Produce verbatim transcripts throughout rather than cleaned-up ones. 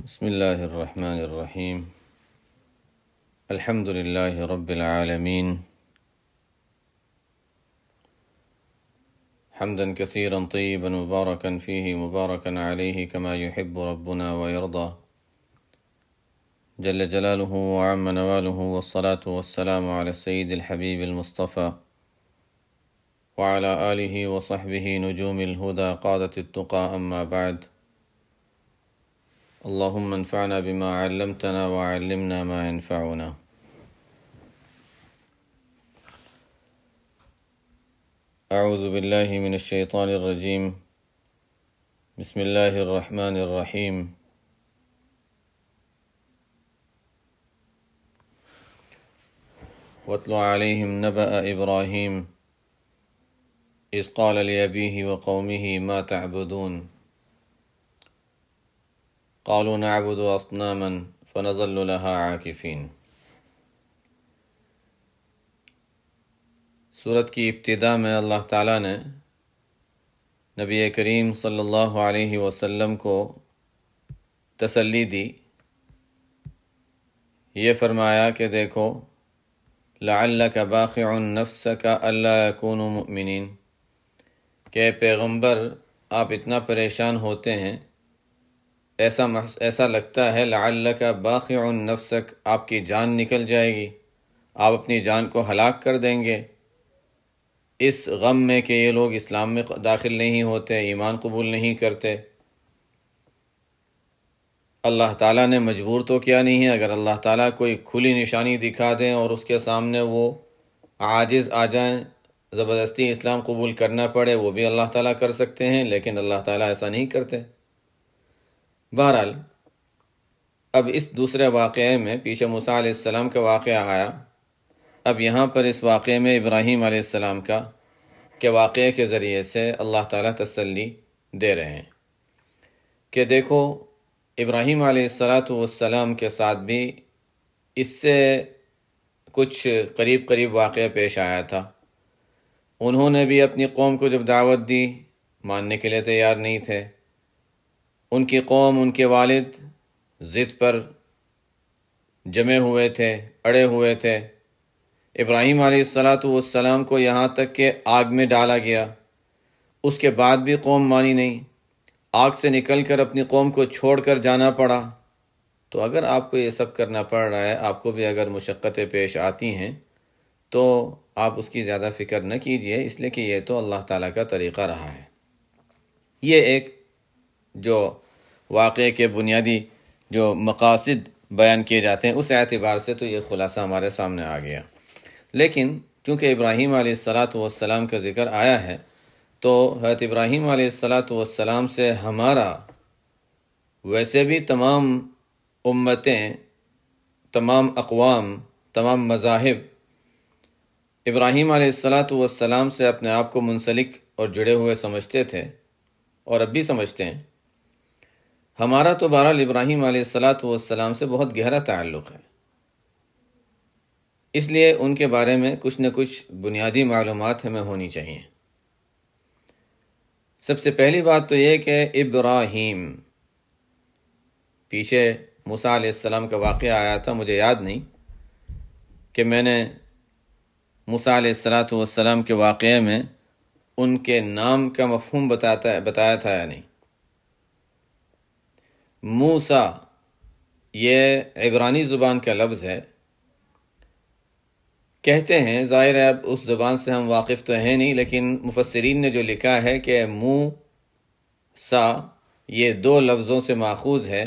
بسم الله الرحمن الرحيم. الحمد لله رب العالمين، حمدا كثيرا طيبا مباركا فيه مباركا عليه كما يحب ربنا ويرضى جل جلاله وعم نواله، والصلاة والسلام على السيد الحبيب المصطفى وعلى آله وصحبه نجوم الهدى قادة التقى، أما بعد. اللهم انفعنا بما علمتنا وعلمنا ما ينفعنا. اعوذ باللہ من الشیطان الرجیم. بسم اللہ الرحمن الرحیم. واتل علیہم نبأ ابراہیم اذ قال لأبیہ وقومہ ما تعبدون قالوا نعبد اصناما فنظل لها عاکفین. سورت کی ابتدا میں اللہ تعالیٰ نے نبی کریم صلی اللہ علیہ وسلم کو تسلی دی. یہ فرمایا کہ دیکھو، لعلک باخع نفسک الا یکونوا مؤمنین، کہ پیغمبر آپ اتنا پریشان ہوتے ہیں، ایسا ایسا لگتا ہے لعلک باخع نفسک، آپ کی جان نکل جائے گی، آپ اپنی جان کو ہلاک کر دیں گے اس غم میں کہ یہ لوگ اسلام میں داخل نہیں ہوتے، ایمان قبول نہیں کرتے. اللہ تعالیٰ نے مجبور تو کیا نہیں ہے. اگر اللہ تعالیٰ کوئی کھلی نشانی دکھا دیں اور اس کے سامنے وہ عاجز آ جائیں، زبردستی اسلام قبول کرنا پڑے، وہ بھی اللہ تعالیٰ کر سکتے ہیں، لیکن اللہ تعالیٰ ایسا نہیں کرتے. بہرحال اب اس دوسرے واقعے میں، پیچھے موسیٰ علیہ السلام کا واقعہ آیا، اب یہاں پر اس واقعے میں ابراہیم علیہ السلام کا کے واقعے کے ذریعے سے اللہ تعالیٰ تسلی دے رہے ہیں کہ دیکھو، ابراہیم علیہ السلام کے ساتھ بھی اس سے کچھ قریب قریب واقعہ پیش آیا تھا. انہوں نے بھی اپنی قوم کو جب دعوت دی، ماننے کے لیے تیار نہیں تھے. ان کی قوم، ان کے والد ضد پر جمے ہوئے تھے، اڑے ہوئے تھے. ابراہیم علیہ السلام کو یہاں تک کہ آگ میں ڈالا گیا، اس کے بعد بھی قوم مانی نہیں. آگ سے نکل کر اپنی قوم کو چھوڑ کر جانا پڑا. تو اگر آپ کو یہ سب کرنا پڑ رہا ہے، آپ کو بھی اگر مشقتیں پیش آتی ہیں، تو آپ اس کی زیادہ فکر نہ کیجئے، اس لیے کہ یہ تو اللہ تعالیٰ کا طریقہ رہا ہے. یہ ایک جو واقعے کے بنیادی جو مقاصد بیان کیے جاتے ہیں، اس اعتبار سے تو یہ خلاصہ ہمارے سامنے آ گیا. لیکن چونکہ ابراہیم علیہ السلام کا ذکر آیا ہے، تو حضرت ابراہیم علیہ السلام سے ہمارا ویسے بھی تمام امتیں، تمام اقوام، تمام مذاہب ابراہیم علیہ السلام سے اپنے آپ کو منسلک اور جڑے ہوئے سمجھتے تھے، اور اب بھی سمجھتے ہیں. ہمارا تو بہرحال ابراہیم علیہ السلام سے بہت گہرا تعلق ہے، اس لیے ان کے بارے میں کچھ نہ کچھ بنیادی معلومات ہمیں ہونی چاہیے. سب سے پہلی بات تو یہ کہ ابراہیم، پیچھے موسیٰ علیہ السلام کا واقعہ آیا تھا، مجھے یاد نہیں کہ میں نے موسیٰ علیہ السلام کے واقعے میں ان کے نام کا مفہوم بتاتا بتایا تھا یا نہیں. موسیٰ یہ عبرانی زبان کا لفظ ہے. کہتے ہیں، ظاہر ہے اب اس زبان سے ہم واقف تو ہیں نہیں، لیکن مفسرین نے جو لکھا ہے کہ موسیٰ یہ دو لفظوں سے ماخوذ ہے،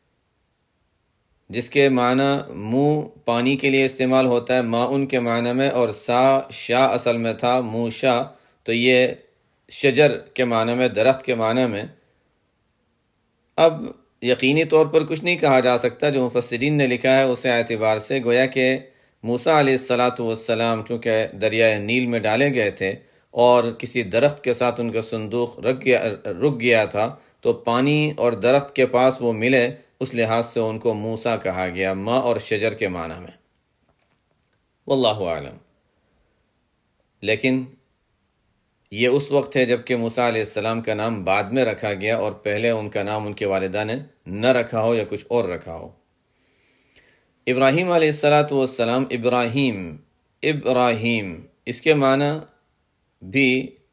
جس کے معنی منہ پانی کے لیے استعمال ہوتا ہے، ماؤن کے معنی میں، اور سا شا اصل میں تھا موشا، تو یہ شجر کے معنی میں، درخت کے معنی میں. اب یقینی طور پر کچھ نہیں کہا جا سکتا، جو مفسرین نے لکھا ہے اس اعتبار سے گویا کہ موسیٰ علیہ السلام چونکہ دریائے نیل میں ڈالے گئے تھے اور کسی درخت کے ساتھ ان کا صندوق رک گیا رک گیا تھا، تو پانی اور درخت کے پاس وہ ملے، اس لحاظ سے ان کو موسیٰ کہا گیا، ماء اور شجر کے معنی میں. واللہ اعلم. لیکن یہ اس وقت ہے جب کہ موسیٰ علیہ السلام کا نام بعد میں رکھا گیا اور پہلے ان کا نام ان کے والدہ نے نہ رکھا ہو یا کچھ اور رکھا ہو۔ ابراہیم علیہ السلاۃ والسلام، ابراہیم ابراہیم اس کے معنی بھی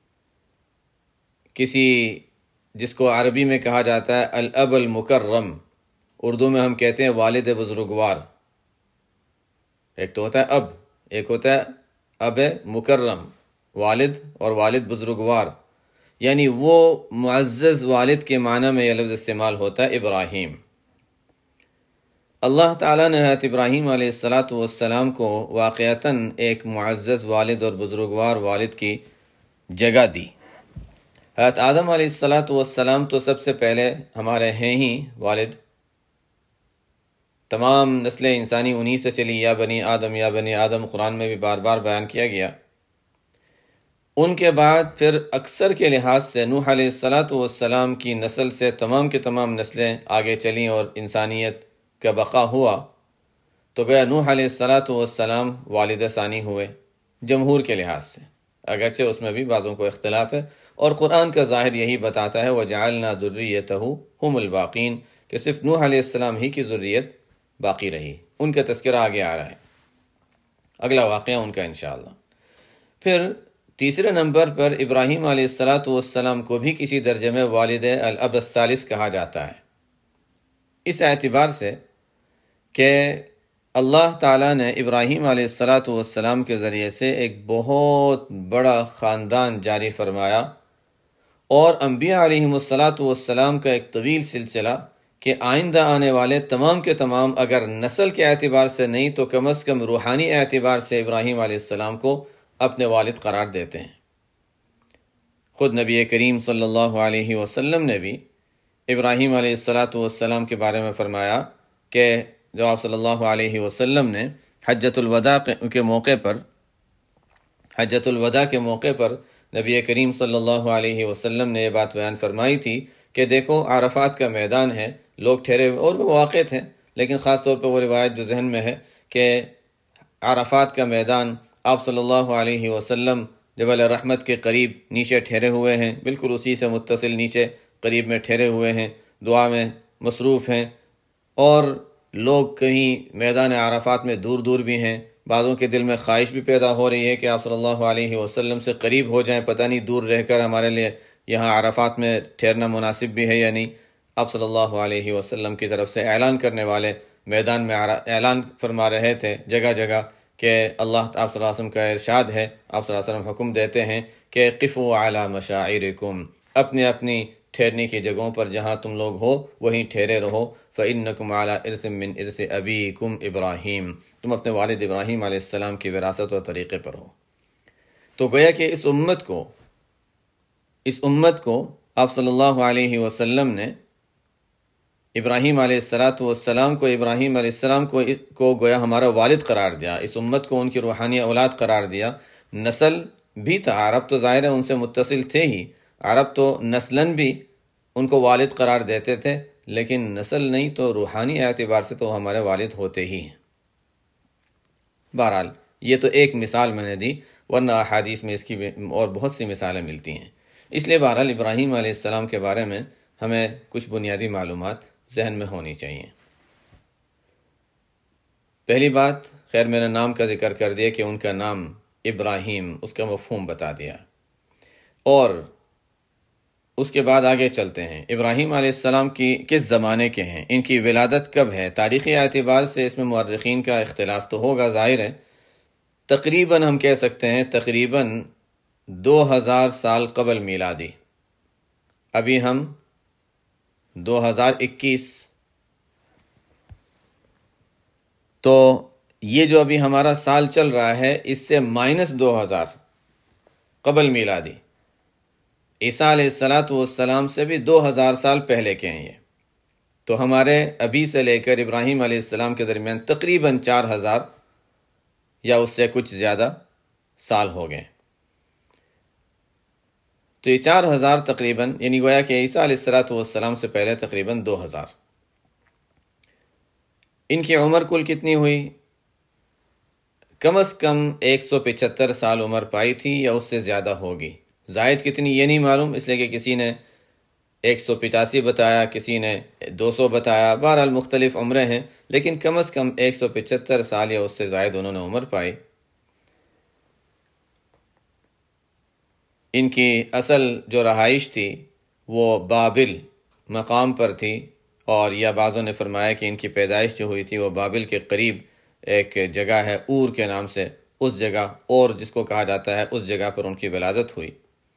کسی جس کو عربی میں کہا جاتا ہے الاب المکرم، اردو میں ہم کہتے ہیں والد بزرگوار۔ ایک تو ہوتا ہے اب، ایک ہوتا ہے اب مکرم، والد اور والد بزرگوار، یعنی وہ معزز والد کے معنی میں یہ لفظ استعمال ہوتا ہے ابراہیم۔ اللہ تعالیٰ نے حضرت ابراہیم علیہ الصلاۃ والسلام کو واقعتاً ایک معزز والد اور بزرگوار والد کی جگہ دی۔ حضرت آدم علیہ الصلاۃ والسلام تو سب سے پہلے ہمارے ہیں ہی والد، تمام نسل انسانی انہی سے چلی، یا بنی آدم یا بنی آدم قرآن میں بھی بار بار بیان کیا گیا۔ ان کے بعد پھر اکثر کے لحاظ سے نوح علیہ الصلاۃ والسلام کی نسل سے تمام کے تمام نسلیں آگے چلیں اور انسانیت کا بقا ہوا، تو گویا نوح علیہ الصلاۃ والسلام والد ثانی ہوئے جمہور کے لحاظ سے، اگرچہ اس میں بھی بعضوں کو اختلاف ہے، اور قرآن کا ظاہر یہی بتاتا ہے وَجَعَلْنَا ذُرِّيَّتَهُ هُمُ الْبَاقِينَ کہ صرف نوح علیہ السلام ہی کی ذریت باقی رہی، ان کا تذکرہ آگے آ رہا ہے، اگلا واقعہ ان کا انشاءاللہ۔ پھر تیسرے نمبر پر ابراہیم علیہ الصلاۃ والسلام کو بھی کسی درجے میں والد الاب الثالث کہا جاتا ہے، اس اعتبار سے کہ اللہ تعالیٰ نے ابراہیم علیہ الصلاۃ والسلام کے ذریعے سے ایک بہت بڑا خاندان جاری فرمایا، اور انبیاء علیہم الصلاۃ والسلام کا ایک طویل سلسلہ کہ آئندہ آنے والے تمام کے تمام اگر نسل کے اعتبار سے نہیں تو کم از کم روحانی اعتبار سے ابراہیم علیہ السلام کو اپنے والد قرار دیتے ہیں۔ خود نبی کریم صلی اللہ علیہ وسلم نے بھی ابراہیم علیہ الصلاۃ والسلام کے بارے میں فرمایا کہ جو آپ صلی اللہ علیہ وسلم نے حجۃ الوداع کے موقع پر حجۃ الوداع کے موقع پر نبی کریم صلی اللہ علیہ وسلم نے یہ بات بیان فرمائی تھی کہ دیکھو عرفات کا میدان ہے، لوگ ٹھہرے ہوئے، اور وہ واقع تھے، لیکن خاص طور پر وہ روایت جو ذہن میں ہے کہ عرفات کا میدان آپ صلی اللہ علیہ وسلم جبل رحمت کے قریب نیچے ٹھہرے ہوئے ہیں، بالکل اسی سے متصل نیچے قریب میں ٹھہرے ہوئے ہیں، دعا میں مصروف ہیں، اور لوگ کہیں میدان عرفات میں دور دور بھی ہیں، بعضوں کے دل میں خواہش بھی پیدا ہو رہی ہے کہ آپ صلی اللہ علیہ وسلم سے قریب ہو جائیں، پتہ نہیں دور رہ کر ہمارے لیے یہاں عرفات میں ٹھہرنا مناسب بھی ہے یا نہیں۔ آپ صلی اللہ علیہ وسلم کی طرف سے اعلان کرنے والے میدان میں اعلان فرما رہے تھے جگہ جگہ کہ اللہ آپ صلی اللہ علیہ وسلم کا ارشاد ہے، آپ صلی اللہ علیہ وسلم حکم دیتے ہیں کہ قفوا علی مشاعرکم، اپنی اپنی ٹھہرنے کی جگہوں پر جہاں تم لوگ ہو وہیں ٹھہرے رہو، فإنکم علی ارث من ارث ابیکم ابراہیم، تم اپنے والد ابراہیم علیہ السلام کی وراثت اور طریقے پر ہو۔ تو گویا کہ اس امت کو اس امت کو آپ صلی اللہ علیہ وسلم نے ابراہیم علیہ الصلاۃ والسلام کو ابراہیم علیہ السلام کو کو گویا ہمارا والد قرار دیا، اس امت کو ان کی روحانی اولاد قرار دیا۔ نسل بھی تھا، عرب تو ظاہر ہے ان سے متصل تھے ہی، عرب تو نسلاً بھی ان کو والد قرار دیتے تھے، لیکن نسل نہیں تو روحانی اعتبار سے تو ہمارے والد ہوتے ہی ہیں۔ بہرحال یہ تو ایک مثال میں نے دی، ورنہ احادیث میں اس کی اور بہت سی مثالیں ملتی ہیں۔ اس لیے بہرحال ابراہیم علیہ السلام کے بارے میں ہمیں کچھ بنیادی معلومات ذہن میں ہونی چاہیے۔ پہلی بات، خیر میں نے نام کا ذکر کر دیا کہ ان کا نام ابراہیم، اس کا مفہوم بتا دیا، اور اس کے بعد آگے چلتے ہیں۔ ابراہیم علیہ السلام کی کس زمانے کے ہیں، ان کی ولادت کب ہے؟ تاریخی اعتبار سے اس میں مورخین کا اختلاف تو ہوگا، ظاہر ہے، تقریباً ہم کہہ سکتے ہیں تقریباً دو ہزار سال قبل میلادی۔ ابھی ہم دو ہزار اکیس، تو یہ جو ابھی ہمارا سال چل رہا ہے اس سے مائنس دو ہزار قبل میلادی، عیسیٰ علیہ الصلاۃ والسلام سے بھی دو ہزار سال پہلے کے ہیں یہ، تو ہمارے ابھی سے لے کر ابراہیم علیہ السلام کے درمیان تقریباً چار ہزار یا اس سے کچھ زیادہ سال ہو گئے۔ تو یہ چار ہزار تقریباً، یعنی گویا کہ عیسیٰ علیہ الصلاۃ والسلام سے پہلے تقریباً دو ہزار۔ ان کی عمر کل کتنی ہوئی؟ کم از کم ایک سو پچہتر سال عمر پائی تھی یا اس سے زیادہ ہوگی، زائد کتنی یہ نہیں معلوم، اس لیے کہ کسی نے ایک سو پچاسی بتایا، کسی نے دو سو بتایا، بہرحال مختلف عمریں ہیں، لیکن کم از کم ایک سو پچہتر سال یا اس سے زائد انہوں نے عمر پائی۔ ان کی اصل جو رہائش تھی وہ بابل مقام پر تھی، اور یا بعضوں نے فرمایا کہ ان کی پیدائش جو ہوئی تھی وہ بابل کے قریب ایک جگہ ہے اور کے نام سے، اس جگہ اور جس کو کہا جاتا ہے اس جگہ پر ان کی ولادت ہوئی۔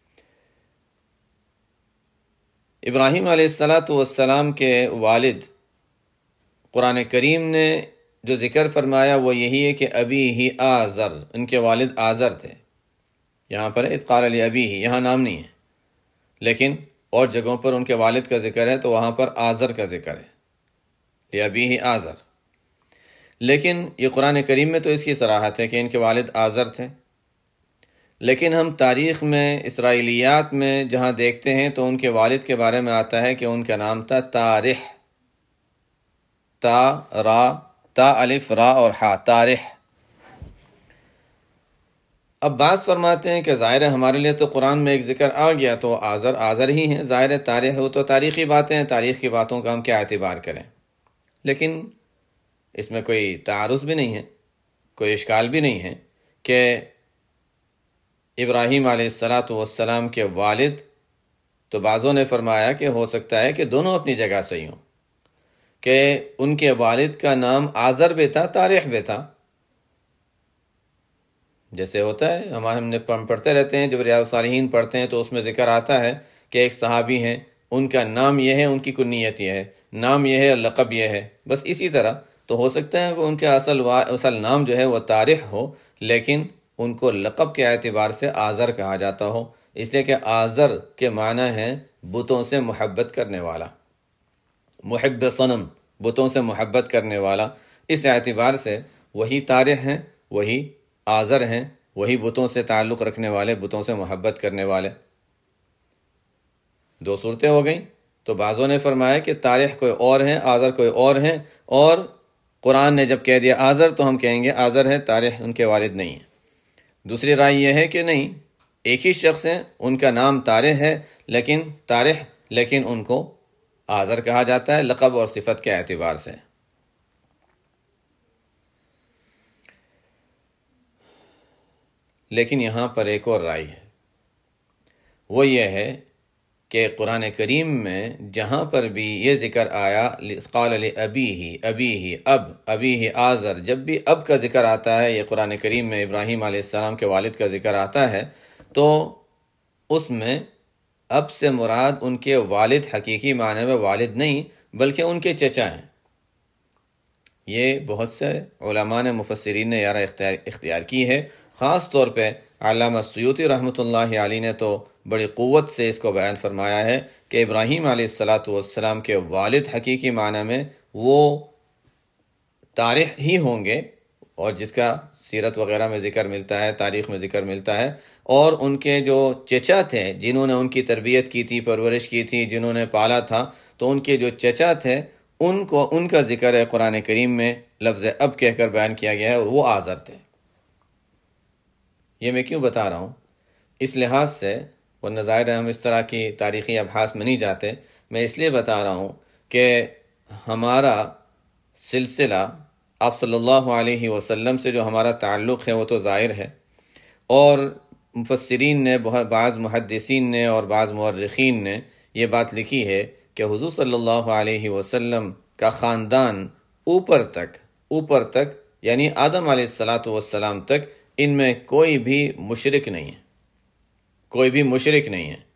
ابراہیم علیہ الصلاۃ والسلام کے والد قرآن کریم نے جو ذکر فرمایا وہ یہی ہے کہ ابی ہی آزر، ان کے والد آزر تھے۔ یہاں پر اذ قال لابیہ، یہاں نام نہیں ہے، لیکن اور جگہوں پر ان کے والد کا ذکر ہے تو وہاں پر آزر کا ذکر ہے، لابیہ آزر۔ لیکن یہ قرآن کریم میں تو اس کی صراحت ہے کہ ان کے والد آزر تھے، لیکن ہم تاریخ میں اسرائیلیات میں جہاں دیکھتے ہیں تو ان کے والد کے بارے میں آتا ہے کہ ان کا نام تھا تارح، تا را، تا الف را اور ہا، تارح۔ اب بعض فرماتے ہیں کہ ظاہر ہے ہمارے لیے تو قرآن میں ایک ذکر آ گیا تو آزر آزر ہی ہیں، ظاہر ہے تاریخ ہو تو تاریخی باتیں ہیں، تاریخ کی باتوں کا ہم کیا اعتبار کریں، لیکن اس میں کوئی تعارض بھی نہیں ہے، کوئی اشکال بھی نہیں ہے کہ ابراہیم علیہ الصلاۃ والسلام کے والد تو بعضوں نے فرمایا کہ ہو سکتا ہے کہ دونوں اپنی جگہ صحیح ہوں، کہ ان کے والد کا نام آزر بھی تھا، تاریخ بھی تھا، جیسے ہوتا ہے ہمارے ہم نے پڑھتے رہتے ہیں، جب ریاض الصالحین پڑھتے ہیں تو اس میں ذکر آتا ہے کہ ایک صحابی ہیں، ان کا نام یہ ہے، ان کی کنیت یہ ہے، نام یہ ہے اور لقب یہ ہے، بس اسی طرح تو ہو سکتا ہے کہ ان کا اصل اصل نام جو ہے وہ طارح ہو، لیکن ان کو لقب کے اعتبار سے آزر کہا جاتا ہو، اس لیے کہ آزر کے معنی ہے بتوں سے محبت کرنے والا، محب صنم، بتوں سے محبت کرنے والا، اس اعتبار سے وہی طارح ہیں، وہی آزر ہیں، وہی بتوں سے تعلق رکھنے والے، بتوں سے محبت کرنے والے۔ دو صورتیں ہو گئیں، تو بعضوں نے فرمایا کہ طارح کوئی اور ہیں، آزر کوئی اور ہیں، اور قرآن نے جب کہہ دیا آزر تو ہم کہیں گے آزر ہے، طارح ان کے والد نہیں ہیں۔ دوسری رائے یہ ہے کہ نہیں، ایک ہی شخص ہیں، ان کا نام طارح ہے، لیکن طارح لیکن ان کو آزر کہا جاتا ہے لقب اور صفت کے اعتبار سے۔ لیکن یہاں پر ایک اور رائے ہے، وہ یہ ہے کہ قرآن کریم میں جہاں پر بھی یہ ذکر آیا قال لابیہ، ابیہ، اب، ابیہ آزر، جب بھی اب کا ذکر آتا ہے، یہ قرآن کریم میں ابراہیم علیہ السلام کے والد کا ذکر آتا ہے، تو اس میں اب سے مراد ان کے والد حقیقی معنی میں والد نہیں بلکہ ان کے چچا ہیں۔ یہ بہت سے علماء نے، مفسرین نے یارہ اختیار اختیار کی ہے، خاص طور پہ علامہ سیوطی رحمۃ اللہ علیہ نے تو بڑی قوت سے اس کو بیان فرمایا ہے کہ ابراہیم علیہ الصلاۃ والسلام کے والد حقیقی معنی میں وہ طارح ہی ہوں گے، اور جس کا سیرت وغیرہ میں ذکر ملتا ہے، تاریخ میں ذکر ملتا ہے، اور ان کے جو چچا تھے جنہوں نے ان کی تربیت کی تھی، پرورش کی تھی، جنہوں نے پالا تھا، تو ان کے جو چچا تھے ان کو ان کا ذکر ہے قرآن کریم میں لفظ اب کہہ کر بیان کیا گیا ہے، اور وہ آزر تھے۔ یہ میں کیوں بتا رہا ہوں؟ اس لحاظ سے، ورنہ ظاہر ہے ہم اس طرح کی تاریخی ابحاث میں نہیں جاتے، میں اس لیے بتا رہا ہوں کہ ہمارا سلسلہ آپ صلی اللہ علیہ وسلم سے جو ہمارا تعلق ہے وہ تو ظاہر ہے، اور مفسرین نے، بعض محدثین نے اور بعض مورخین نے یہ بات لکھی ہے کہ حضور صلی اللہ علیہ وسلم کا خاندان اوپر تک اوپر تک یعنی آدم علیہ الصلاۃ والسلام تک ان میں کوئی بھی مشرک نہیں ہے، کوئی بھی مشرک نہیں ہے۔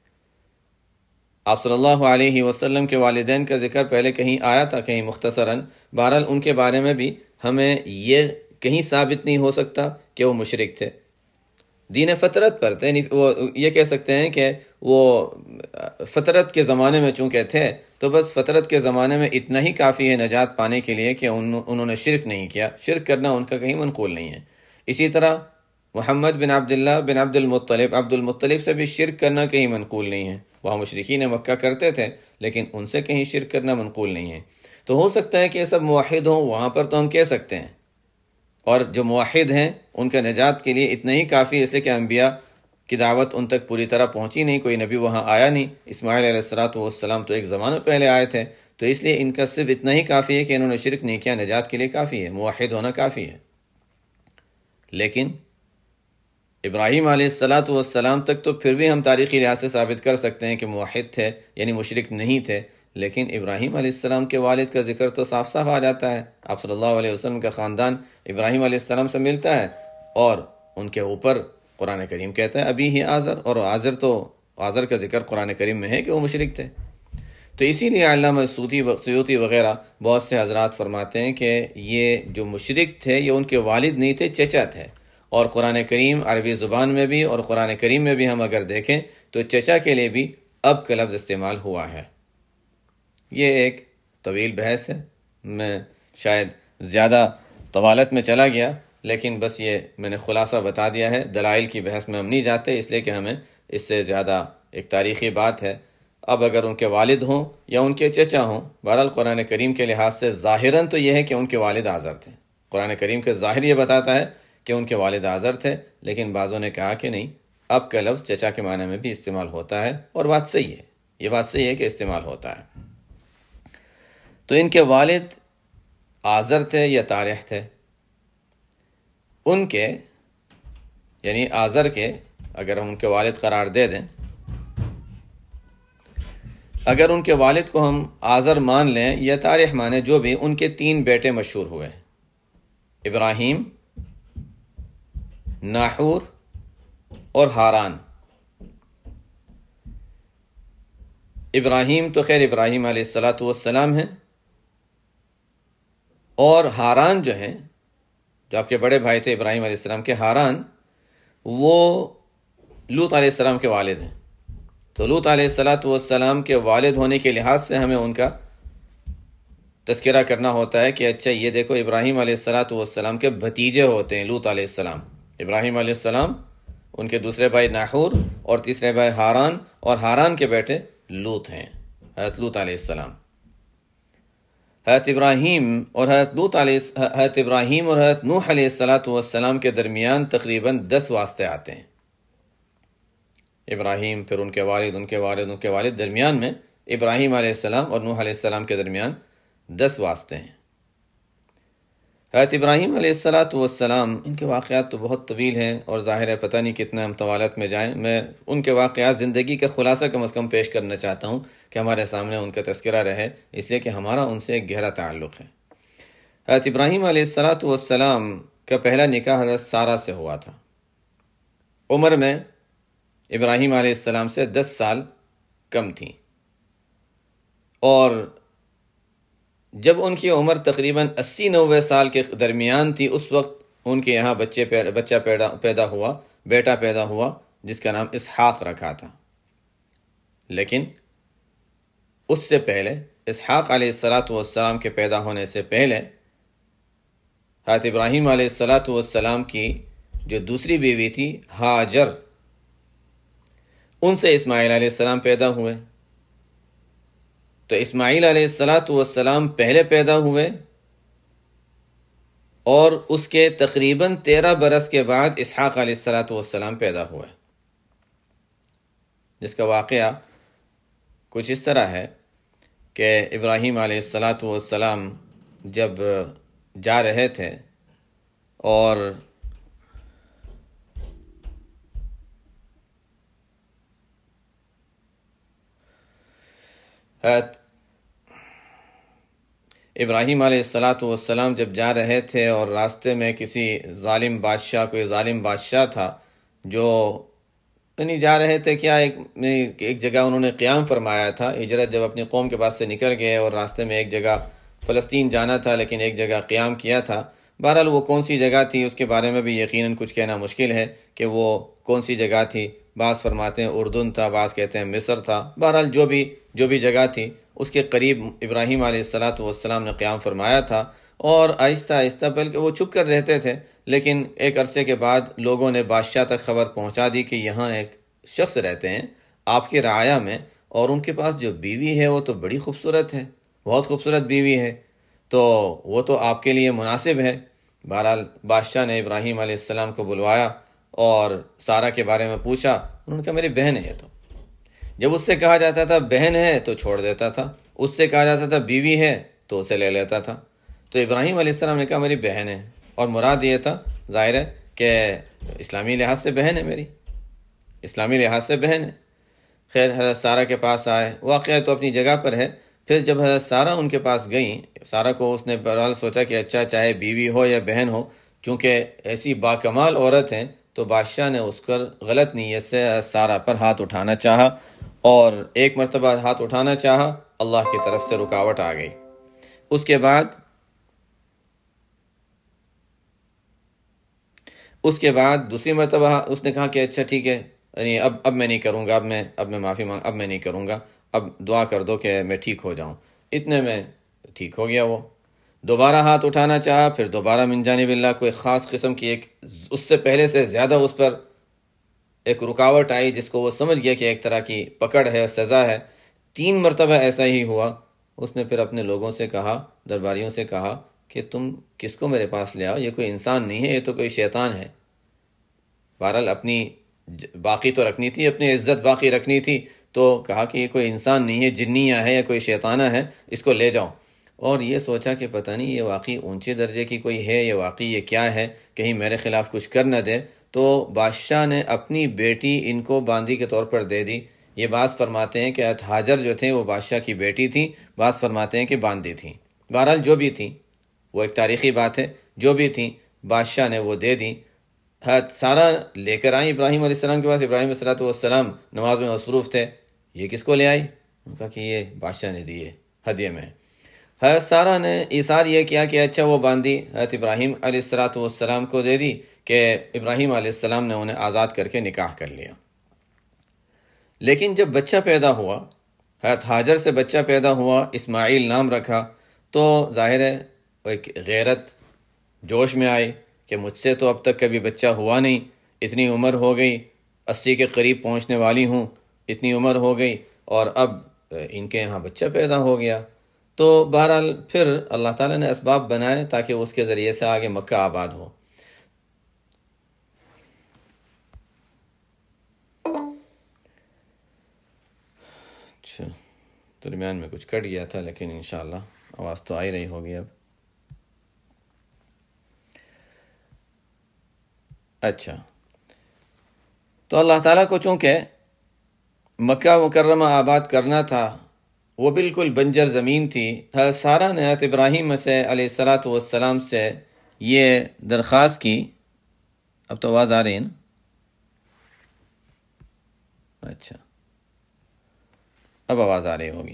آپ صلی اللہ علیہ وسلم کے والدین کا ذکر پہلے کہیں آیا تھا، کہیں مختصراً، بہرحال ان کے بارے میں بھی ہمیں یہ کہیں ثابت نہیں ہو سکتا کہ وہ مشرک تھے، دین فطرت پر تھے، وہ یہ کہہ سکتے ہیں کہ وہ فطرت کے زمانے میں چونکہ تھے تو بس فطرت کے زمانے میں اتنا ہی کافی ہے نجات پانے کے لیے کہ انہوں نے شرک نہیں کیا، شرک کرنا ان کا کہیں منقول نہیں ہے۔ اسی طرح محمد بن عبداللہ بن عبد المطلب، عبد المطلب سے بھی شرک کرنا کہیں منقول نہیں ہے، وہاں مشرکین مکہ کرتے تھے لیکن ان سے کہیں شرک کرنا منقول نہیں ہے۔ تو ہو سکتا ہے کہ یہ سب موحد ہوں، وہاں پر تو ہم کہہ سکتے ہیں، اور جو موحد ہیں ان کا نجات کے لیے اتنا ہی کافی ہے، اس لیے کہ انبیاء کی دعوت ان تک پوری طرح پہنچی نہیں، کوئی نبی وہاں آیا نہیں. اسماعیل علیہ الصلوۃ والسلام تو ایک زمانہ پہلے آئے تھے، تو اس لیے ان کا صرف اتنا ہی کافی ہے کہ انہوں نے شرک نہیں کیا، نجات کے لیے کافی ہے، موحد ہونا کافی ہے. لیکن ابراہیم علیہ الصلوۃ والسلام تک تو پھر بھی ہم تاریخی لحاظ سے ثابت کر سکتے ہیں کہ موحد تھے، یعنی مشرک نہیں تھے. لیکن ابراہیم علیہ السلام کے والد کا ذکر تو صاف صاف آ جاتا ہے. آپ صلی اللہ علیہ وسلم کا خاندان ابراہیم علیہ السلام سے ملتا ہے، اور ان کے اوپر قرآن کریم کہتا ہے ابھی ہی آزر، اور آزر تو آزر کا ذکر قرآن کریم میں ہے کہ وہ مشرک تھے. تو اسی لیے علامہ سیوطی وغیرہ بہت سے حضرات فرماتے ہیں کہ یہ جو مشرک تھے یہ ان کے والد نہیں تھے، چچا تھے. اور قرآن کریم عربی زبان میں بھی اور قرآن کریم میں بھی ہم اگر دیکھیں تو چچا کے لیے بھی اب کا لفظ استعمال ہوا ہے. یہ ایک طویل بحث ہے، میں شاید زیادہ طوالت میں چلا گیا، لیکن بس یہ میں نے خلاصہ بتا دیا ہے. دلائل کی بحث میں ہم نہیں جاتے، اس لیے کہ ہمیں اس سے زیادہ ایک تاریخی بات ہے. اب اگر ان کے والد ہوں یا ان کے چچا ہوں، بہرحال قرآن کریم کے لحاظ سے ظاہراً تو یہ ہے کہ ان کے والد آزر تھے. قرآن کریم کے ظاہر یہ بتاتا ہے کہ ان کے والد آزر تھے، لیکن بعضوں نے کہا کہ نہیں، اب کا لفظ چچا کے معنی میں بھی استعمال ہوتا ہے، اور بات صحیح ہے، یہ بات صحیح ہے کہ استعمال ہوتا ہے. تو ان کے والد آزر تھے یا تارح تھے؟ ان کے یعنی آزر کے اگر ہم ان کے والد قرار دے دیں، اگر ان کے والد کو ہم آزر مان لیں یا تارح مانیں، جو بھی، ان کے تین بیٹے مشہور ہوئے، ابراہیم، ناحور اور ہاران. ابراہیم تو خیر ابراہیم علیہ الصلوۃ والسلام ہیں، اور ہاران جو ہیں، جو آپ کے بڑے بھائی تھے ابراہیم علیہ السلام کے، ہاران وہ لوط علیہ السلام کے والد ہیں. تو لوط علیہ الصلوۃ والسلام کے والد ہونے کے لحاظ سے ہمیں ان کا تذکرہ کرنا ہوتا ہے کہ اچھا یہ دیکھو ابراہیم علیہ الصلوۃ والسلام کے بھتیجے ہوتے ہیں لوط علیہ السلام. ابراہیم علیہ السلام، ان کے دوسرے بھائی ناحور اور تیسرے بھائی ہاران، اور ہاران کے بیٹے لوط ہیں، حضرت لوط علیہ السلام. حضرت ابراہیم اور حضرت لوط علیہ حضرت ابراہیم اور حضرت نوح علیہ الصلوۃ والسلام کے درمیان تقریباً دس واسطے آتے ہیں. ابراہیم، پھر ان کے والد، ان کے والد، ان کے والد، درمیان میں ابراہیم علیہ السلام اور نوح علیہ السلام کے درمیان دس واسطے ہیں. حضرت ابراہیم علیہ الصلوۃ والسلام، ان کے واقعات تو بہت طویل ہیں، اور ظاہر ہے پتہ نہیں کتنے ہم طوالت میں جائیں. میں ان کے واقعات زندگی کا خلاصہ کم از کم پیش کرنا چاہتا ہوں کہ ہمارے سامنے ان کا تذکرہ رہے، اس لیے کہ ہمارا ان سے ایک گہرا تعلق ہے. حضرت ابراہیم علیہ الصلوۃ والسلام کا پہلا نکاح حضرت سارہ سے ہوا تھا. عمر میں ابراہیم علیہ السلام سے دس سال کم تھیں، اور جب ان کی عمر تقریباً اسی نوے سال کے درمیان تھی، اس وقت ان کے یہاں بچے بچہ پیدا پیدا ہوا بیٹا پیدا ہوا جس کا نام اسحاق رکھا تھا. لیکن اس سے پہلے، اسحاق علیہ الصلوۃ والسلام کے پیدا ہونے سے پہلے، حضرت ابراہیم علیہ الصلوۃ والسلام کی جو دوسری بیوی تھی ہاجر، ان سے اسماعیل علیہ السلام پیدا ہوئے. تو اسماعیل علیہ الصلوۃ والسلام پہلے پیدا ہوئے، اور اس کے تقریباً تیرہ برس کے بعد اسحاق علیہ الصلوۃ والسلام پیدا ہوئے، جس کا واقعہ کچھ اس طرح ہے کہ ابراہیم علیہ الصلوۃ والسلام جب جا رہے تھے اور ابراہیم علیہ الصلوۃ والسلام جب جا رہے تھے اور راستے میں کسی ظالم بادشاہ، کوئی ظالم بادشاہ تھا جو نہیں جا رہے تھے، کیا ایک ایک جگہ انہوں نے قیام فرمایا تھا. ہجرت جب اپنی قوم کے پاس سے نکل گئے اور راستے میں ایک جگہ فلسطین جانا تھا، لیکن ایک جگہ قیام کیا تھا. بہرحال وہ کون سی جگہ تھی اس کے بارے میں بھی یقیناً کچھ کہنا مشکل ہے کہ وہ کون سی جگہ تھی. بعض فرماتے ہیں اردن تھا، بعض کہتے ہیں مصر تھا. بہرحال جو بھی جو بھی جگہ تھی اس کے قریب ابراہیم علیہ الصلوۃ والسلام نے قیام فرمایا تھا، اور آہستہ آہستہ، بلکہ وہ چھپ کر رہتے تھے، لیکن ایک عرصے کے بعد لوگوں نے بادشاہ تک خبر پہنچا دی کہ یہاں ایک شخص رہتے ہیں آپ کی رعایا میں، اور ان کے پاس جو بیوی ہے وہ تو بڑی خوبصورت ہے، بہت خوبصورت بیوی ہے، تو وہ تو آپ کے لیے مناسب ہے. بہرحال بادشاہ نے ابراہیم علیہ السلام کو بلوایا اور سارہ کے بارے میں پوچھا، انہوں نے کہا میری بہن ہے یہ تو۔ جب اس سے کہا جاتا تھا بہن ہے تو چھوڑ دیتا تھا، اس سے کہا جاتا تھا بیوی ہے تو اسے لے لیتا تھا۔ تو ابراہیم علیہ السلام نے کہا میری بہن ہے، اور مراد یہ تھا ظاہر ہے کہ اسلامی لحاظ سے بہن ہے، میری اسلامی لحاظ سے بہن ہے۔ خیر حضرت سارہ کے پاس آئے، واقعہ تو اپنی جگہ پر ہے۔ پھر جب حضرت سارہ ان کے پاس گئیں، سارہ کو اس نے بہرحال سوچا کہ اچھا چاہے بیوی ہو یا بہن ہو، چونکہ ایسی باکمال عورت ہیں، تو بادشاہ نے اس پر غلط نیت سے سارہ پر ہاتھ اٹھانا چاہا، اور ایک مرتبہ ہاتھ اٹھانا چاہا، اللہ کی طرف سے رکاوٹ آ گئی۔ اس کے بعد اس کے بعد دوسری مرتبہ اس نے کہا کہ اچھا ٹھیک ہے، یعنی اب اب میں نہیں کروں گا، اب میں اب میں معافی مانگ اب میں نہیں کروں گا، اب دعا کر دو کہ میں ٹھیک ہو جاؤں۔ اتنے میں ٹھیک ہو گیا وہ۔ دوبارہ ہاتھ اٹھانا چاہا، پھر دوبارہ من جانب اللہ کوئی خاص قسم کی ایک اس سے پہلے سے زیادہ اس پر ایک رکاوٹ آئی، جس کو وہ سمجھ گیا کہ ایک طرح کی پکڑ ہے، سزا ہے۔ تین مرتبہ ایسا ہی ہوا۔ اس نے پھر اپنے لوگوں سے کہا، درباریوں سے کہا کہ تم کس کو میرے پاس لے آؤ، یہ کوئی انسان نہیں ہے، یہ تو کوئی شیطان ہے۔ بہرحال اپنی باقی تو رکھنی تھی، اپنی عزت باقی رکھنی تھی، تو کہا کہ یہ کوئی انسان نہیں ہے، جنیاں ہے یا کوئی شیطانہ ہے، اس کو لے جاؤ۔ اور یہ سوچا کہ پتہ نہیں یہ واقعی اونچے درجے کی کوئی ہے، یہ واقعی یہ کیا ہے، کہیں میرے خلاف کچھ کر نہ دے۔ تو بادشاہ نے اپنی بیٹی ان کو باندی کے طور پر دے دی۔ یہ بعض فرماتے ہیں کہ ہاجر جو تھے وہ بادشاہ کی بیٹی تھیں، بعض فرماتے ہیں کہ باندی تھیں۔ بہرحال جو بھی تھیں، وہ ایک تاریخی بات ہے، جو بھی تھیں بادشاہ نے وہ دے دیں۔ حضرت سارہ لے کر آئیں ابراہیم علیہ السلام کے پاس۔ ابراہیم علیہ السلام نماز میں مصروف تھے۔ یہ کس کو لے آئی؟ ان کا کہ یہ بادشاہ نے دیے ہدیے میں۔ حضرت سارہ نے ایثار یہ کیا کہ اچھا وہ باندی حضرت ابراہیم علیہ السلام کو دے دی، کہ ابراہیم علیہ السلام نے انہیں آزاد کر کے نکاح کر لیا۔ لیکن جب بچہ پیدا ہوا، حضرت ہاجر سے بچہ پیدا ہوا، اسماعیل نام رکھا، تو ظاہر ہے ایک غیرت جوش میں آئی کہ مجھ سے تو اب تک کبھی بچہ ہوا نہیں، اتنی عمر ہو گئی، اسی کے قریب پہنچنے والی ہوں، اتنی عمر ہو گئی، اور اب ان کے یہاں بچہ پیدا ہو گیا۔ تو بہرحال پھر اللہ تعالیٰ نے اسباب بنائے تاکہ اس کے ذریعے سے آگے مکہ آباد ہو۔ اچھا، درمیان میں کچھ کٹ گیا تھا، لیکن انشاءاللہ آواز تو آئی رہی ہوگی اب۔ اچھا، تو اللہ تعالیٰ کو چونکہ مکہ مکرمہ آباد کرنا تھا، وہ بالکل بنجر زمین تھی۔ حضرت سارہ نے حضرت ابراہیم سے علیہ الصلاۃ والسلام سے یہ درخواست کی۔ اب تو آواز آ رہی ہے نا؟ اچھا، اب آواز آ رہی ہوگی۔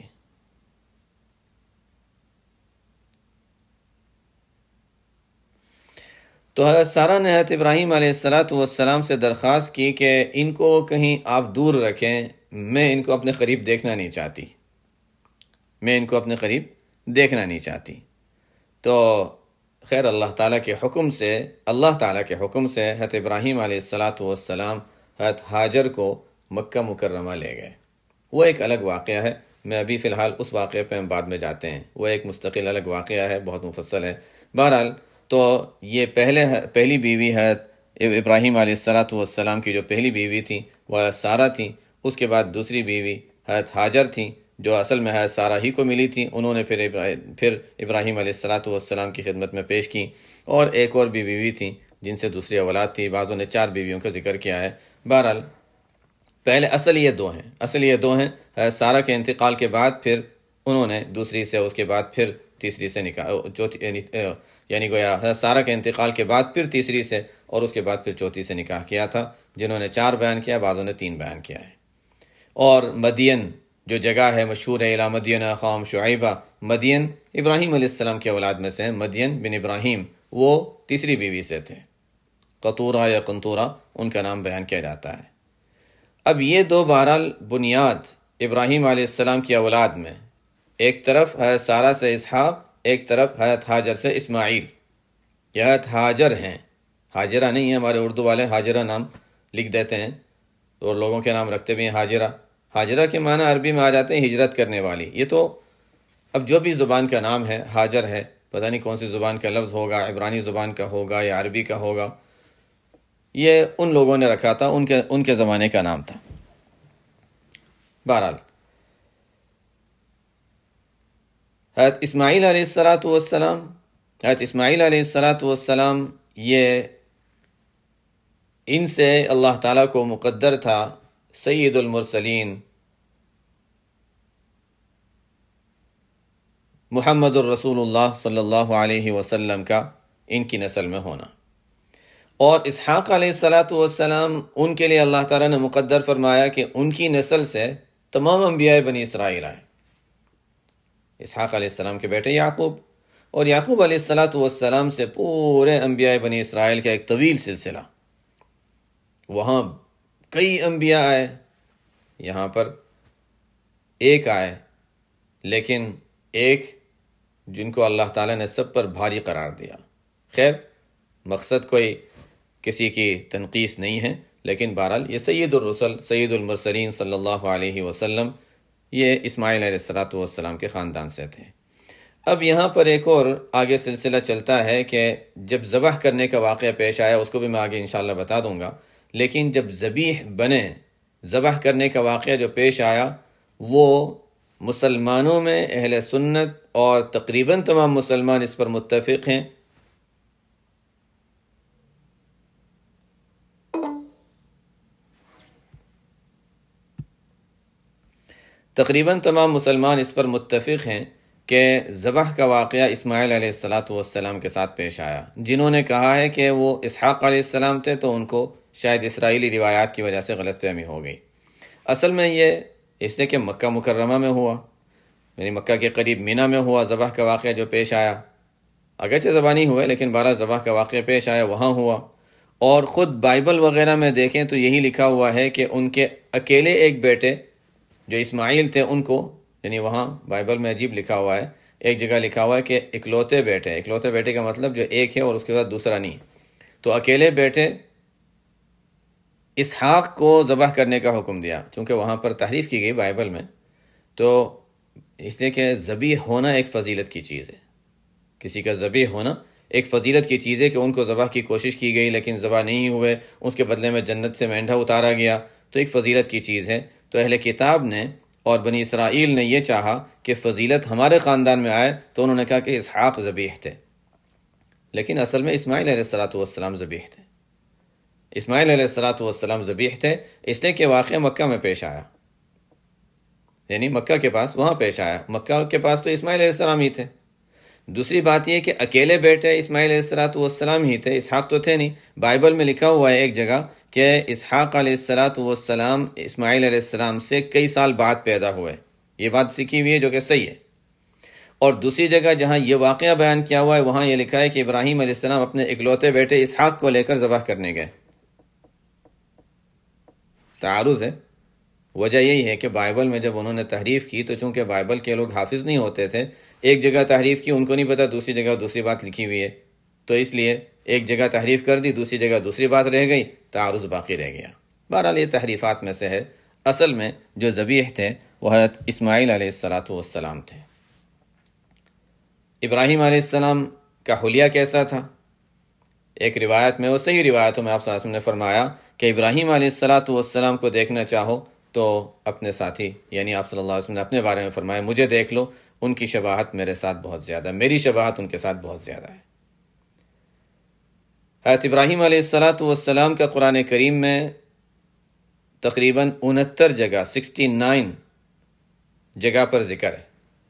تو حضرت سارہ نے حضرت ابراہیم علیہ الصلاۃ والسلام سے درخواست کی کہ ان کو کہیں آپ دور رکھیں، میں ان کو اپنے قریب دیکھنا نہیں چاہتی، میں ان کو اپنے قریب دیکھنا نہیں چاہتی۔ تو خیر اللہ تعالیٰ کے حکم سے اللہ تعالیٰ کے حکم سے حضرت ابراہیم علیہ الصلاۃ والسلام حضرت ہاجر کو مکہ مکرمہ لے گئے۔ وہ ایک الگ واقعہ ہے، میں ابھی فی الحال اس واقعے پہ ہم بعد میں جاتے ہیں، وہ ایک مستقل الگ واقعہ ہے، بہت مفصل ہے۔ بہرحال تو یہ پہلے پہلی بیوی حضرت ابراہیم علیہ الصلاۃ والسلام کی جو پہلی بیوی تھیں وہ حضرت سارہ تھیں۔ اس کے بعد دوسری بیوی حضرت ہاجر تھیں، جو اصل میں حضرت سارہ ہی کو ملی تھی۔ انہوں نے پھر پھر ابراہیم علیہ الصلاۃ والسلام کی خدمت میں پیش کی، اور ایک اور بھی بیوی تھیں جن سے دوسری اولاد تھی۔ بعضوں نے چار بیویوں کا ذکر کیا ہے۔ بہرحال پہلے اصل یہ دو ہیں اصل یہ دو ہیں حضرت سارہ کے انتقال کے بعد پھر انہوں نے دوسری سے، اس کے بعد پھر تیسری سے نکاح، چوتھی یعنی گویا حضرت سارہ کے انتقال کے بعد پھر تیسری سے، اور اس کے بعد پھر چوتھی سے نکاح کیا تھا، جنہوں نے چار بیان کیا، بعضوں نے تین بیان کیا ہے۔ اور مدین جو جگہ ہے مشہور ہے، الی مدین اخاہم شعیبہ، مدین ابراہیم علیہ السلام کی اولاد میں سے ہیں، مدین بن ابراہیم، وہ تیسری بیوی سے تھے، قطورہ یا قنطورہ ان کا نام بیان کیا جاتا ہے۔ اب یہ دو بہرحال بنیاد ابراہیم علیہ السلام کی اولاد میں، ایک طرف حضرت سارہ سے اسحاق، ایک طرف حضرت ہاجر سے اسماعیل۔ یہ حضرت ہاجر ہیں، ہاجرہ نہیں ہے، ہمارے اردو والے ہاجرہ نام لکھ دیتے ہیں اور لوگوں کے نام رکھتے بھی ہیں ہاجرہ۔ ہاجرہ کے معنی عربی میں آ جاتے ہیں ہجرت کرنے والی۔ یہ تو اب جو بھی زبان کا نام ہے ہاجر ہے، پتہ نہیں کون سی زبان کا لفظ ہوگا، عبرانی زبان کا ہوگا یا عربی کا ہوگا، یہ ان لوگوں نے رکھا تھا، ان کے ان کے زمانے کا نام تھا۔ بہرحال حضرت اسماعیل علیہ الصلاۃ والسلام حضرت اسماعیل علیہ الصلاۃ والسلام یہ ان سے اللہ تعالیٰ کو مقدر تھا سید المرسلین محمد الرسول اللہ صلی اللہ علیہ وسلم کا ان کی نسل میں ہونا، اور اسحاق علیہ الصلاۃ والسلام ان کے لیے اللہ تعالیٰ نے مقدر فرمایا کہ ان کی نسل سے تمام انبیاء بنی اسرائیل آئے۔ اسحاق علیہ السلام کے بیٹے یعقوب، اور یعقوب علیہ الصلاۃ والسلام سے پورے انبیاء بنی اسرائیل کا ایک طویل سلسلہ، وہاں کئی انبیاء آئے، یہاں پر ایک آئے، لیکن ایک جن کو اللہ تعالیٰ نے سب پر بھاری قرار دیا۔ خیر، مقصد کوئی کسی کی تنقیص نہیں ہے، لیکن بہرحال یہ سید الرسل سید المرسلین صلی اللہ علیہ وسلم یہ اسماعیل علیہ الصلاۃ والسلام کے خاندان سے تھے۔ اب یہاں پر ایک اور آگے سلسلہ چلتا ہے کہ جب ذبح کرنے کا واقعہ پیش آیا، اس کو بھی میں آگے انشاءاللہ بتا دوں گا، لیکن جب ذبیح بنے، ذبح کرنے کا واقعہ جو پیش آیا، وہ مسلمانوں میں اہل سنت اور تقریباً تمام مسلمان اس پر متفق ہیں تقریباً تمام مسلمان اس پر متفق ہیں کہ ذبح کا واقعہ اسماعیل علیہ الصلاۃ والسلام کے ساتھ پیش آیا۔ جنہوں نے کہا ہے کہ وہ اسحاق علیہ السلام تھے تو ان کو شاید اسرائیلی روایات کی وجہ سے غلط فہمی ہو گئی۔ اصل میں یہ اس سے کہ مکہ مکرمہ میں ہوا، یعنی مکہ کے قریب مینا میں ہوا ذبح کا واقعہ جو پیش آیا، اگرچہ زبانی ہوئے لیکن بارہ ذبح کا واقعہ پیش آیا وہاں ہوا۔ اور خود بائبل وغیرہ میں دیکھیں تو یہی لکھا ہوا ہے کہ ان کے اکیلے ایک بیٹے جو اسماعیل تھے ان کو، یعنی وہاں بائبل میں عجیب لکھا ہوا ہے، ایک جگہ لکھا ہوا ہے کہ اکلوتے بیٹے، اکلوتے بیٹے کا مطلب جو ایک ہے اور اس کے بعد دوسرا نہیں، تو اکیلے بیٹے اسحاق کو ذبح کرنے کا حکم دیا، چونکہ وہاں پر تحریف کی گئی بائبل میں، تو اس لیے کہ ذبیح ہونا ایک فضیلت کی چیز ہے، کسی کا ذبیح ہونا ایک فضیلت کی چیز ہے کہ ان کو ذبح کی کوشش کی گئی لیکن ذبح نہیں ہوئے، اس کے بدلے میں جنت سے مینڈھا اتارا گیا، تو ایک فضیلت کی چیز ہے۔ تو اہل کتاب نے اور بنی اسرائیل نے یہ چاہا کہ فضیلت ہمارے خاندان میں آئے، تو انہوں نے کہا کہ اسحاق ذبیح تھے، لیکن اصل میں اسماعیل علیہ الصلاۃ والسلام ذبیح تھے۔ اسماعیل علیہ الصلاۃ والسلام ذبیح تھے اس لیے کہ واقعہ مکہ میں پیش آیا، یعنی مکہ کے پاس وہاں پیش آیا، مکہ کے پاس تو اسماعیل علیہ السلام ہی تھے۔ دوسری بات یہ کہ اکیلے بیٹے اسماعیل علیہ الصلاۃ والسلام ہی تھے، اسحاق تو تھے نہیں۔ بائبل میں لکھا ہوا ہے ایک جگہ کہ اسحاق علیہ الصلاۃ والسلام اسماعیل علیہ السلام سے کئی سال بعد پیدا ہوئے، یہ بات سیکھی ہوئی ہے جو کہ صحیح ہے۔ اور دوسری جگہ جہاں یہ واقعہ بیان کیا ہوا ہے وہاں یہ لکھا ہے کہ ابراہیم علیہ السلام اپنے اکلوتے بیٹے اسحاق کو لے کر ذبح کرنے گئے۔ تعارض ہے۔ وجہ یہی ہے کہ بائبل میں جب انہوں نے تحریف کی تو چونکہ بائبل کے لوگ حافظ نہیں ہوتے تھے، ایک جگہ تحریف کی ان کو نہیں پتا دوسری جگہ دوسری بات لکھی ہوئی ہے، تو اس لیے ایک جگہ تحریف کر دی دوسری جگہ دوسری بات رہ گئی، تعارض باقی رہ گیا۔ بہرحال یہ تحریفات میں سے ہے، اصل میں جو ذبیح تھے وہ حضرت اسماعیل علیہ الصلاۃ والسلام تھے۔ ابراہیم علیہ السلام کا حلیہ کیسا تھا؟ ایک روایت میں، وہ صحیح روایتوں میں آپ صلی اللہ علیہ وسلم نے فرمایا کہ ابراہیم علیہ الصلاۃ والسلام کو دیکھنا چاہو تو اپنے ساتھی یعنی آپ صلی اللہ علیہ وسلم نے اپنے بارے میں فرمایا مجھے دیکھ لو، ان کی شباہت میرے ساتھ بہت زیادہ، میری شباہت ان کے ساتھ بہت زیادہ ہے۔ حضرت ابراہیم علیہ الصلاۃ والسلام کا قرآن کریم میں تقریباً انہتر جگہ سکسٹی نائن جگہ پر ذکر ہے۔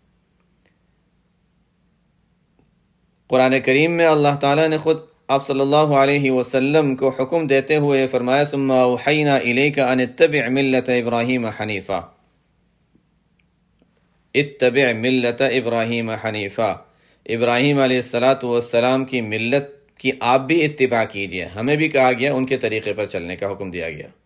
قرآن کریم میں اللہ تعالیٰ نے خود آپ صلی اللہ علیہ وسلم کو حکم دیتے ہوئے فرمایا ثم اوحینا الیک ان اتبع ملت ابراہیم حنیفا، اتبع ملت ابراہیم حنیفا، ابراہیم علیہ الصلاۃ والسلام کی ملت کی آپ بھی اتباع کیجئے، ہمیں بھی کہا گیا ان کے طریقے پر چلنے کا حکم دیا گیا۔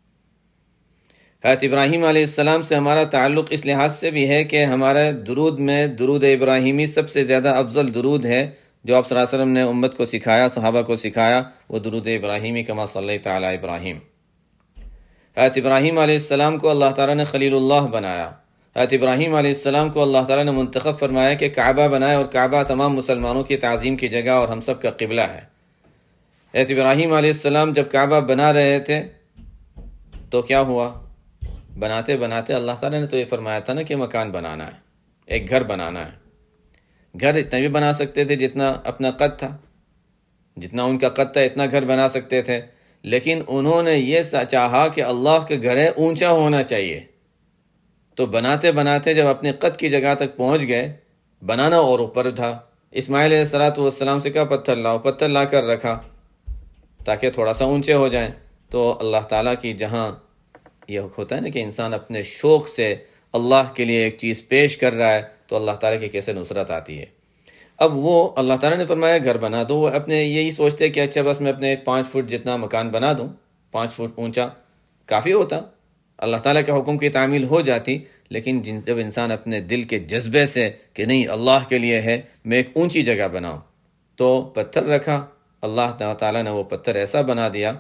حضرت ابراہیم علیہ السلام سے ہمارا تعلق اس لحاظ سے بھی ہے کہ ہمارا درود میں درود ابراہیمی سب سے زیادہ افضل درود ہے جو آپ صلی اللہ علیہ وسلم نے امت کو سکھایا، صحابہ کو سکھایا، وہ درود ابراہیمی کما صلیت علی ابراہیم۔ حضرت ابراہیم علیہ السلام کو اللہ تعالیٰ نے خلیل اللہ بنایا، حضرت ابراہیم علیہ السلام کو اللہ تعالیٰ نے منتخب فرمایا کہ کعبہ بنائے، اور کعبہ تمام مسلمانوں کی تعظیم کی جگہ اور ہم سب کا قبلہ ہے۔ حضرت ابراہیم علیہ السلام جب کعبہ بنا رہے تھے تو کیا ہوا؟ بناتے بناتے اللہ تعالیٰ نے تو یہ فرمایا تھا نا کہ مکان بنانا ہے، ایک گھر بنانا ہے۔ گھر اتنا بھی بنا سکتے تھے جتنا اپنا قد تھا، جتنا ان کا قد تھا اتنا گھر بنا سکتے تھے، لیکن انہوں نے یہ چاہا کہ اللہ کا گھر ہے اونچا ہونا چاہیے، تو بناتے بناتے جب اپنے قد کی جگہ تک پہنچ گئے، بنانا اور اوپر تھا۔ اسماعیل علیہ الصلوۃ والسلام سے کہا پتھر لاؤ، پتھر لا کر رکھا تاکہ تھوڑا سا اونچے ہو جائیں۔ تو اللہ تعالیٰ کی جہاں یہ ہوتا ہے نا کہ انسان اپنے شوق سے اللہ کے لیے ایک چیز پیش کر رہا ہے تو اللہ تعالیٰ کی کیسے نصرت آتی ہے۔ اب وہ اللہ تعالیٰ نے فرمایا گھر بنا دو، وہ اپنے یہی سوچتے کہ اچھا بس میں اپنے پانچ فٹ جتنا مکان بنا دوں، پانچ فٹ اونچا کافی ہوتا، اللہ تعالیٰ کے حکم کی تعمیل ہو جاتی۔ لیکن جب انسان اپنے دل کے جذبے سے کہ نہیں اللہ کے لیے ہے میں ایک اونچی جگہ بناؤں، تو پتھر رکھا، اللہ تعالیٰ نے وہ پتھر ایسا بنا دیا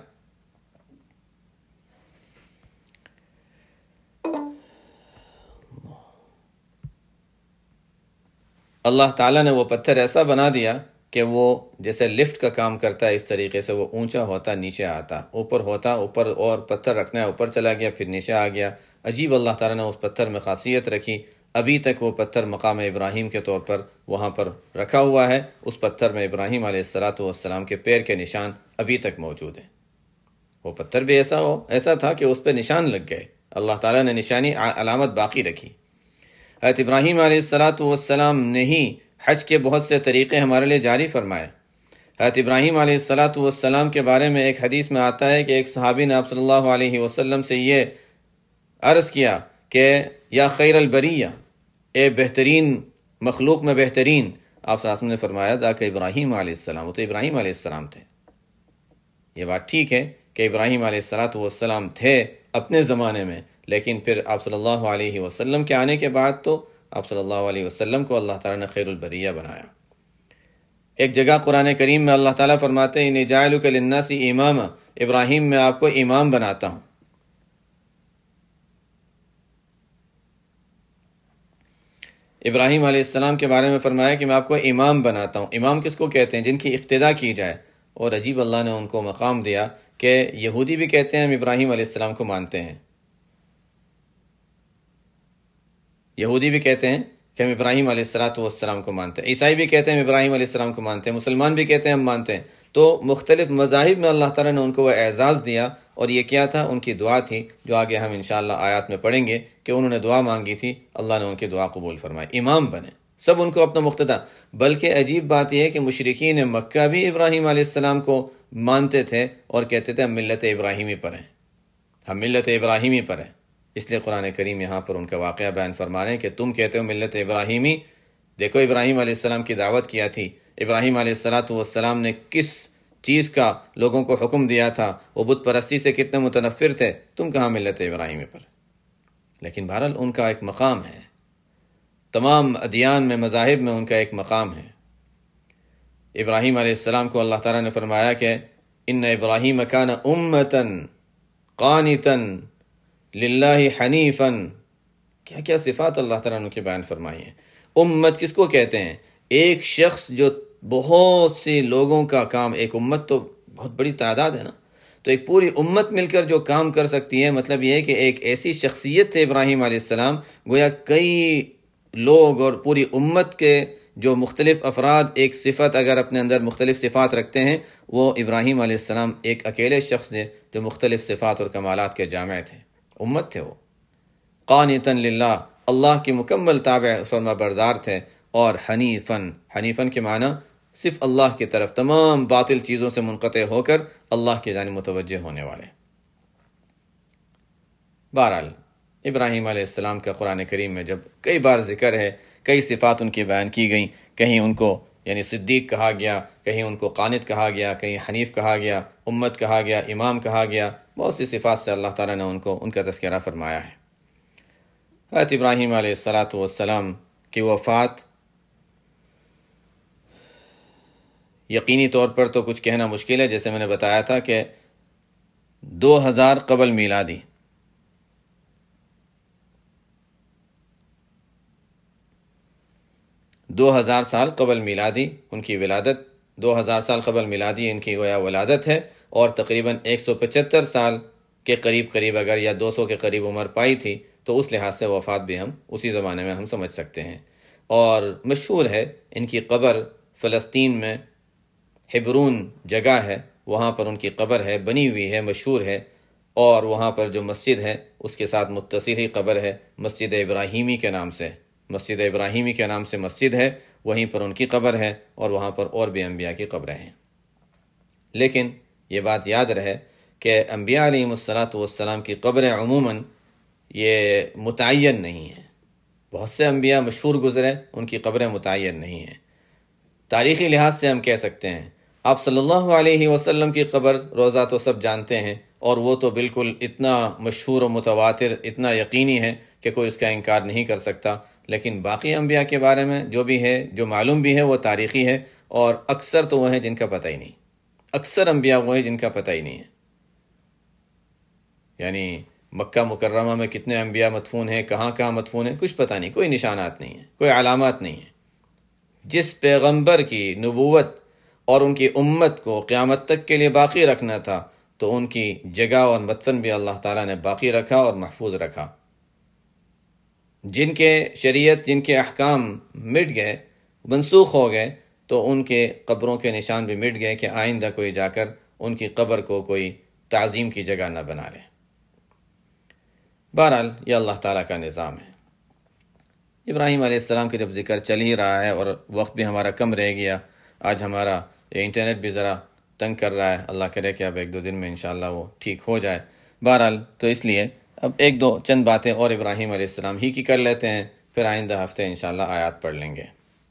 اللہ تعالیٰ نے وہ پتھر ایسا بنا دیا کہ وہ جیسے لفٹ کا کام کرتا ہے، اس طریقے سے وہ اونچا ہوتا نیچے آتا، اوپر ہوتا اوپر، اور پتھر رکھنا ہے اوپر چلا گیا پھر نیچے آ گیا۔ عجیب اللہ تعالیٰ نے اس پتھر میں خاصیت رکھی، ابھی تک وہ پتھر مقام ابراہیم کے طور پر وہاں پر رکھا ہوا ہے۔ اس پتھر میں ابراہیم علیہ الصلوۃ والسلام کے پیر کے نشان ابھی تک موجود ہیں۔ وہ پتھر بھی ایسا ہو ایسا تھا کہ اس پہ نشان لگ گئے، اللہ تعالیٰ نے نشانی علامت باقی رکھی۔ حضرت ابراہیم علیہ الصلوۃ والسلام نے ہی حج کے بہت سے طریقے ہمارے لیے جاری فرمائے۔ حضرت ابراہیم علیہ الصلوۃ والسلام کے بارے میں ایک حدیث میں آتا ہے کہ ایک صحابی نے آپ صلی اللہ علیہ وسلم سے یہ عرض کیا کہ یا خیر البریہ، اے بہترین مخلوق میں بہترین، آپ صلی اللہ علیہ وسلم نے فرمایا تھا کہ ابراہیم علیہ السلام، وہ تو ابراہیم علیہ السلام تھے۔ یہ بات ٹھیک ہے کہ ابراہیم علیہ الصلوۃ والسلام تھے اپنے زمانے میں، لیکن پھر آپ صلی اللہ علیہ وسلم کے آنے کے بعد تو آپ صلی اللہ علیہ وسلم کو اللہ تعالیٰ نے خیر البریہ بنایا۔ ایک جگہ قرآن کریم میں اللہ تعالیٰ فرماتے ہیں انی جاعلک للناس اماما، ابراہیم میں آپ کو امام بناتا ہوں۔ ابراہیم علیہ السلام کے بارے میں فرمایا کہ میں آپ کو امام بناتا ہوں۔ امام کس کو کہتے ہیں؟ جن کی اقتداء کی جائے، اور عجیب اللہ نے ان کو مقام دیا کہ یہودی بھی کہتے ہیں ہم ابراہیم علیہ السلام کو مانتے ہیں، یہودی بھی کہتے ہیں کہ ہم ابراہیم علیہ الصلوۃ والسلام کو مانتے ہیں، عیسائی بھی کہتے ہیں ہم ابراہیم علیہ السلام کو مانتے ہیں، مسلمان بھی کہتے ہیں ہم مانتے ہیں۔ تو مختلف مذاہب میں اللہ تعالیٰ نے ان کو وہ اعزاز دیا، اور یہ کیا تھا؟ ان کی دعا تھی، جو آگے ہم انشاءاللہ آیات میں پڑھیں گے کہ انہوں نے دعا مانگی تھی، اللہ نے ان کی دعا قبول فرمائی، امام بنے، سب ان کو اپنا مقتدا۔ بلکہ عجیب بات یہ ہے کہ مشرکین مکہ بھی ابراہیم علیہ السلام کو مانتے تھے اور کہتے تھے ہم ملت ابراہیمی پر ہیں، ہم ملت ابراہیمی پر ہیں۔ اس لیے قرآن کریم یہاں پر ان کا واقعہ بیان فرما رہے ہیں کہ تم کہتے ہو ملت ابراہیمی، دیکھو ابراہیم علیہ السلام کی دعوت کیا تھی، ابراہیم علیہ الصلوۃ والسلام نے کس چیز کا لوگوں کو حکم دیا تھا، وہ بت پرستی سے کتنے متنفر تھے، تم کہاں ملت ابراہیمی پر۔ لیکن بہرحال ان کا ایک مقام ہے، تمام ادیان میں مذاہب میں ان کا ایک مقام ہے۔ ابراہیم علیہ السلام کو اللہ تعالیٰ نے فرمایا کہ ان ابراہیم کان امتا قانتا للہ حنیفا، کیا کیا صفات اللہ تعالیٰ نے ان کی بیان فرمائی ہیں۔ امت کس کو کہتے ہیں؟ ایک شخص جو بہت سے لوگوں کا کام، ایک امت تو بہت بڑی تعداد ہے نا، تو ایک پوری امت مل کر جو کام کر سکتی ہے، مطلب یہ ہے کہ ایک ایسی شخصیت تھے ابراہیم علیہ السلام، گویا کئی لوگ اور پوری امت کے جو مختلف افراد ایک صفت اگر اپنے اندر مختلف صفات رکھتے ہیں، وہ ابراہیم علیہ السلام ایک اکیلے شخص تھے جو مختلف صفات اور کمالات کے جامع تھے، امت تھے وہ۔ قانتا للہ، اللہ کی مکمل تابع فرما بردار تھے، اور حنیفاً، حنیفاً کے معنی صرف اللہ کی طرف، تمام باطل چیزوں سے منقطع ہو کر اللہ کی جانب متوجہ ہونے والے۔ بہرحال ابراہیم علیہ السلام کا قرآن کریم میں جب کئی بار ذکر ہے، کئی صفات ان کی بیان کی گئیں، کہیں ان کو یعنی صدیق کہا گیا، کہیں ان کو قانت کہا گیا، کہیں حنیف کہا گیا، امت کہا گیا، امام کہا گیا، بہت سی صفات سے اللہ تعالیٰ نے ان کو ان کا تذکرہ فرمایا ہے۔ حضرت ابراہیم علیہ الصلوۃ والسلام کی وفات یقینی طور پر تو کچھ کہنا مشکل ہے، جیسے میں نے بتایا تھا کہ دو ہزار قبل میلادی، دو ہزار سال قبل میلادی ان کی ولادت دو ہزار سال قبل میلادی ان کی گویا ولادت ہے، اور تقریباً ایک سو پچہتر سال کے قریب قریب اگر یا دو سو کے قریب عمر پائی تھی، تو اس لحاظ سے وفات بھی ہم اسی زمانے میں ہم سمجھ سکتے ہیں۔ اور مشہور ہے ان کی قبر فلسطین میں حبرون جگہ ہے، وہاں پر ان کی قبر ہے، بنی ہوئی ہے، مشہور ہے، اور وہاں پر جو مسجد ہے اس کے ساتھ متصل ہی قبر ہے، مسجد ابراہیمی کے نام سے، مسجد ابراہیمی کے نام سے مسجد ہے، وہیں پر ان کی قبر ہے، اور وہاں پر اور بھی انبیاء کی قبریں ہیں۔ لیکن یہ بات یاد رہے کہ انبیاء علیہ الصلاۃ والسلام کی قبریں عموماً یہ متعین نہیں ہیں۔ بہت سے انبیاء مشہور گزرے، ان کی قبریں متعین نہیں ہیں۔ تاریخی لحاظ سے ہم کہہ سکتے ہیں آپ صلی اللہ علیہ وسلم کی قبر روضہ تو سب جانتے ہیں، اور وہ تو بالکل اتنا مشہور و متواتر، اتنا یقینی ہے کہ کوئی اس کا انکار نہیں کر سکتا۔ لیکن باقی انبیاء کے بارے میں جو بھی ہے، جو معلوم بھی ہے، وہ تاریخی ہے، اور اکثر تو وہ ہیں جن کا پتہ ہی نہیں۔ اکثر انبیاء وہ ہیں جن کا پتہ ہی نہیں ہے۔ یعنی مکہ مکرمہ میں کتنے انبیاء مدفون ہیں، کہاں کہاں مدفون ہیں، کچھ پتہ نہیں، کوئی نشانات نہیں ہیں، کوئی علامات نہیں ہیں۔ جس پیغمبر کی نبوت اور ان کی امت کو قیامت تک کے لیے باقی رکھنا تھا، تو ان کی جگہ اور مدفن بھی اللہ تعالیٰ نے باقی رکھا اور محفوظ رکھا۔ جن کے شریعت، جن کے احکام مٹ گئے، منسوخ ہو گئے، تو ان کے قبروں کے نشان بھی مٹ گئے کہ آئندہ کوئی جا کر ان کی قبر کو کوئی تعظیم کی جگہ نہ بنا لے۔ بہرحال یہ اللہ تعالیٰ کا نظام ہے۔ ابراہیم علیہ السلام کے جب ذکر چل ہی رہا ہے اور وقت بھی ہمارا کم رہ گیا، آج ہمارا یہ انٹرنیٹ بھی ذرا تنگ کر رہا ہے، اللہ کرے کہ اب ایک دو دن میں انشاءاللہ وہ ٹھیک ہو جائے۔ بہرحال تو اس لیے اب ایک دو چند باتیں اور ابراہیم علیہ السلام ہی کی کر لیتے ہیں، پھر آئندہ ہفتے انشاءاللہ آیات پڑھ لیں گے۔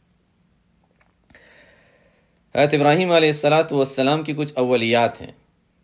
حضرت ابراہیم علیہ السلام والسلام کی کچھ اولیات ہیں،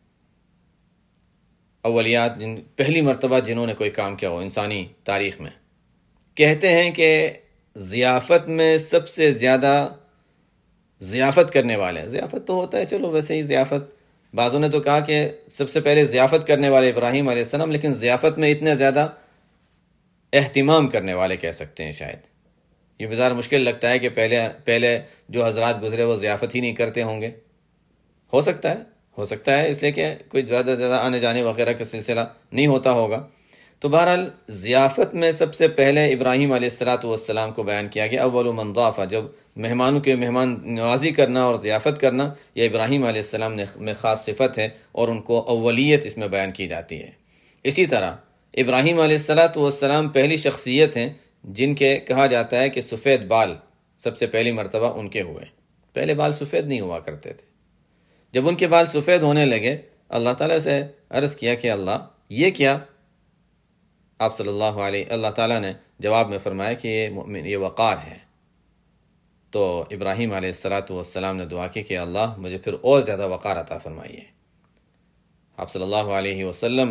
اولیات جن پہلی مرتبہ جنہوں نے کوئی کام کیا ہو انسانی تاریخ میں۔ کہتے ہیں کہ ضیافت میں سب سے زیادہ ضیافت کرنے والے ہیں، ضیافت تو ہوتا ہے چلو ویسے ہی ضیافت، بعضوں نے تو کہا کہ سب سے پہلے ضیافت کرنے والے ابراہیم علیہ السلام، لیکن ضیافت میں اتنے زیادہ اہتمام کرنے والے کہہ سکتے ہیں شاید۔ یہ بظاہر مشکل لگتا ہے کہ پہلے پہلے جو حضرات گزرے وہ ضیافت ہی نہیں کرتے ہوں گے، ہو سکتا ہے ہو سکتا ہے اس لیے کہ کوئی زیادہ زیادہ آنے جانے وغیرہ کا سلسلہ نہیں ہوتا ہوگا۔ تو بہرحال ضیافت میں سب سے پہلے ابراہیم علیہ الصلاۃ والسلام کو بیان کیا گیا، اول من ضاف، جب مہمانوں کے مہمان نوازی کرنا اور ضیافت کرنا یہ ابراہیم علیہ السلام نے میں خاص صفت ہے، اور ان کو اولیت اس میں بیان کی جاتی ہے۔ اسی طرح ابراہیم علیہ الصلاۃ والسلام پہلی شخصیت ہیں جن کے کہا جاتا ہے کہ سفید بال سب سے پہلی مرتبہ ان کے ہوئے، پہلے بال سفید نہیں ہوا کرتے تھے۔ جب ان کے بال سفید ہونے لگے، اللہ تعالیٰ سے عرض کیا کہ اللہ یہ کیا؟ آپ صلی اللہ علیہ اللہ تعالیٰ نے جواب میں فرمایا کہ یہ مؤمن، یہ وقار ہے۔ تو ابراہیم علیہ الصلاۃ والسلام نے دعا کی کہ اللہ مجھے پھر اور زیادہ وقار عطا فرمائیے۔ آپ صلی اللہ علیہ وسلم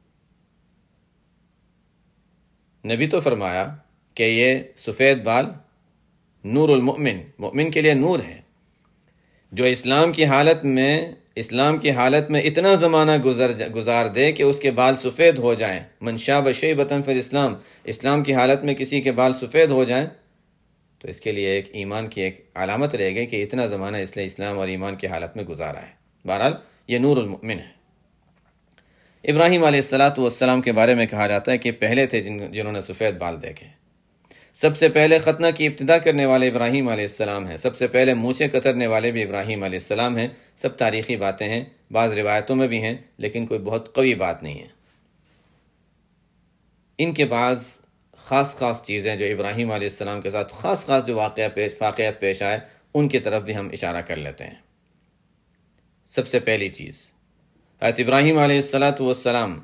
نے بھی تو فرمایا کہ یہ سفید بال نور المؤمن، مؤمن کے لیے نور ہے۔ جو اسلام کی حالت میں اسلام کی حالت میں اتنا زمانہ گزر گزار دے کہ اس کے بال سفید ہو جائیں، من شاب شیبۃ فی الاسلام، اسلام کی حالت میں کسی کے بال سفید ہو جائیں، تو اس کے لیے ایک ایمان کی ایک علامت رہ گئی کہ اتنا زمانہ اس لیے اسلام اور ایمان کی حالت میں گزارا ہے۔ بہرحال یہ نور المؤمن ہے۔ ابراہیم علیہ الصلاۃ والسلام کے بارے میں کہا جاتا ہے کہ پہلے تھے جن جنہوں نے سفید بال دیکھے۔ سب سے پہلے ختنہ کی ابتدا کرنے والے ابراہیم علیہ السلام ہیں، سب سے پہلے مونچھیں کترنے والے بھی ابراہیم علیہ السلام ہیں۔ سب تاریخی باتیں ہیں، بعض روایتوں میں بھی ہیں، لیکن کوئی بہت قوی بات نہیں ہے۔ ان کے بعض خاص خاص چیزیں جو ابراہیم علیہ السلام کے ساتھ خاص خاص جو واقعہ پیش واقعات پیش آئے، ان کی طرف بھی ہم اشارہ کر لیتے ہیں۔ سب سے پہلی چیز، حضرت ابراہیم علیہ الصلاۃ والسلام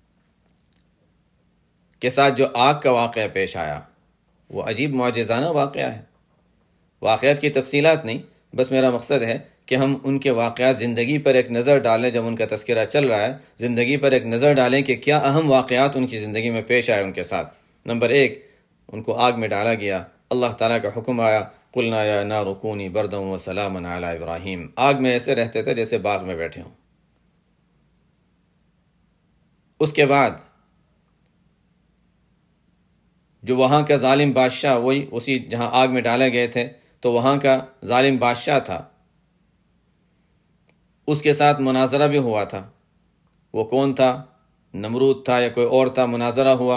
کے ساتھ جو آگ کا واقعہ پیش آیا، وہ عجیب معجزانہ واقعہ ہے۔ واقعات کی تفصیلات نہیں، بس میرا مقصد ہے کہ ہم ان کے واقعات زندگی پر ایک نظر ڈالیں۔ جب ان کا تذکرہ چل رہا ہے، زندگی پر ایک نظر ڈالیں کہ کیا اہم واقعات ان کی زندگی میں پیش آئے ان کے ساتھ۔ نمبر ایک، ان کو آگ میں ڈالا گیا، اللہ تعالیٰ کا حکم آیا، قلنا یا نار کونی بردا وسلاما علی ابراہیم۔ آگ میں ایسے رہتے تھے جیسے باغ میں بیٹھے ہوں۔ اس کے بعد جو وہاں کا ظالم بادشاہ، وہی اسی جہاں آگ میں ڈالے گئے تھے، تو وہاں کا ظالم بادشاہ تھا، اس کے ساتھ مناظرہ بھی ہوا تھا. وہ کون تھا؟ نمرود تھا یا کوئی اور تھا؟ مناظرہ ہوا.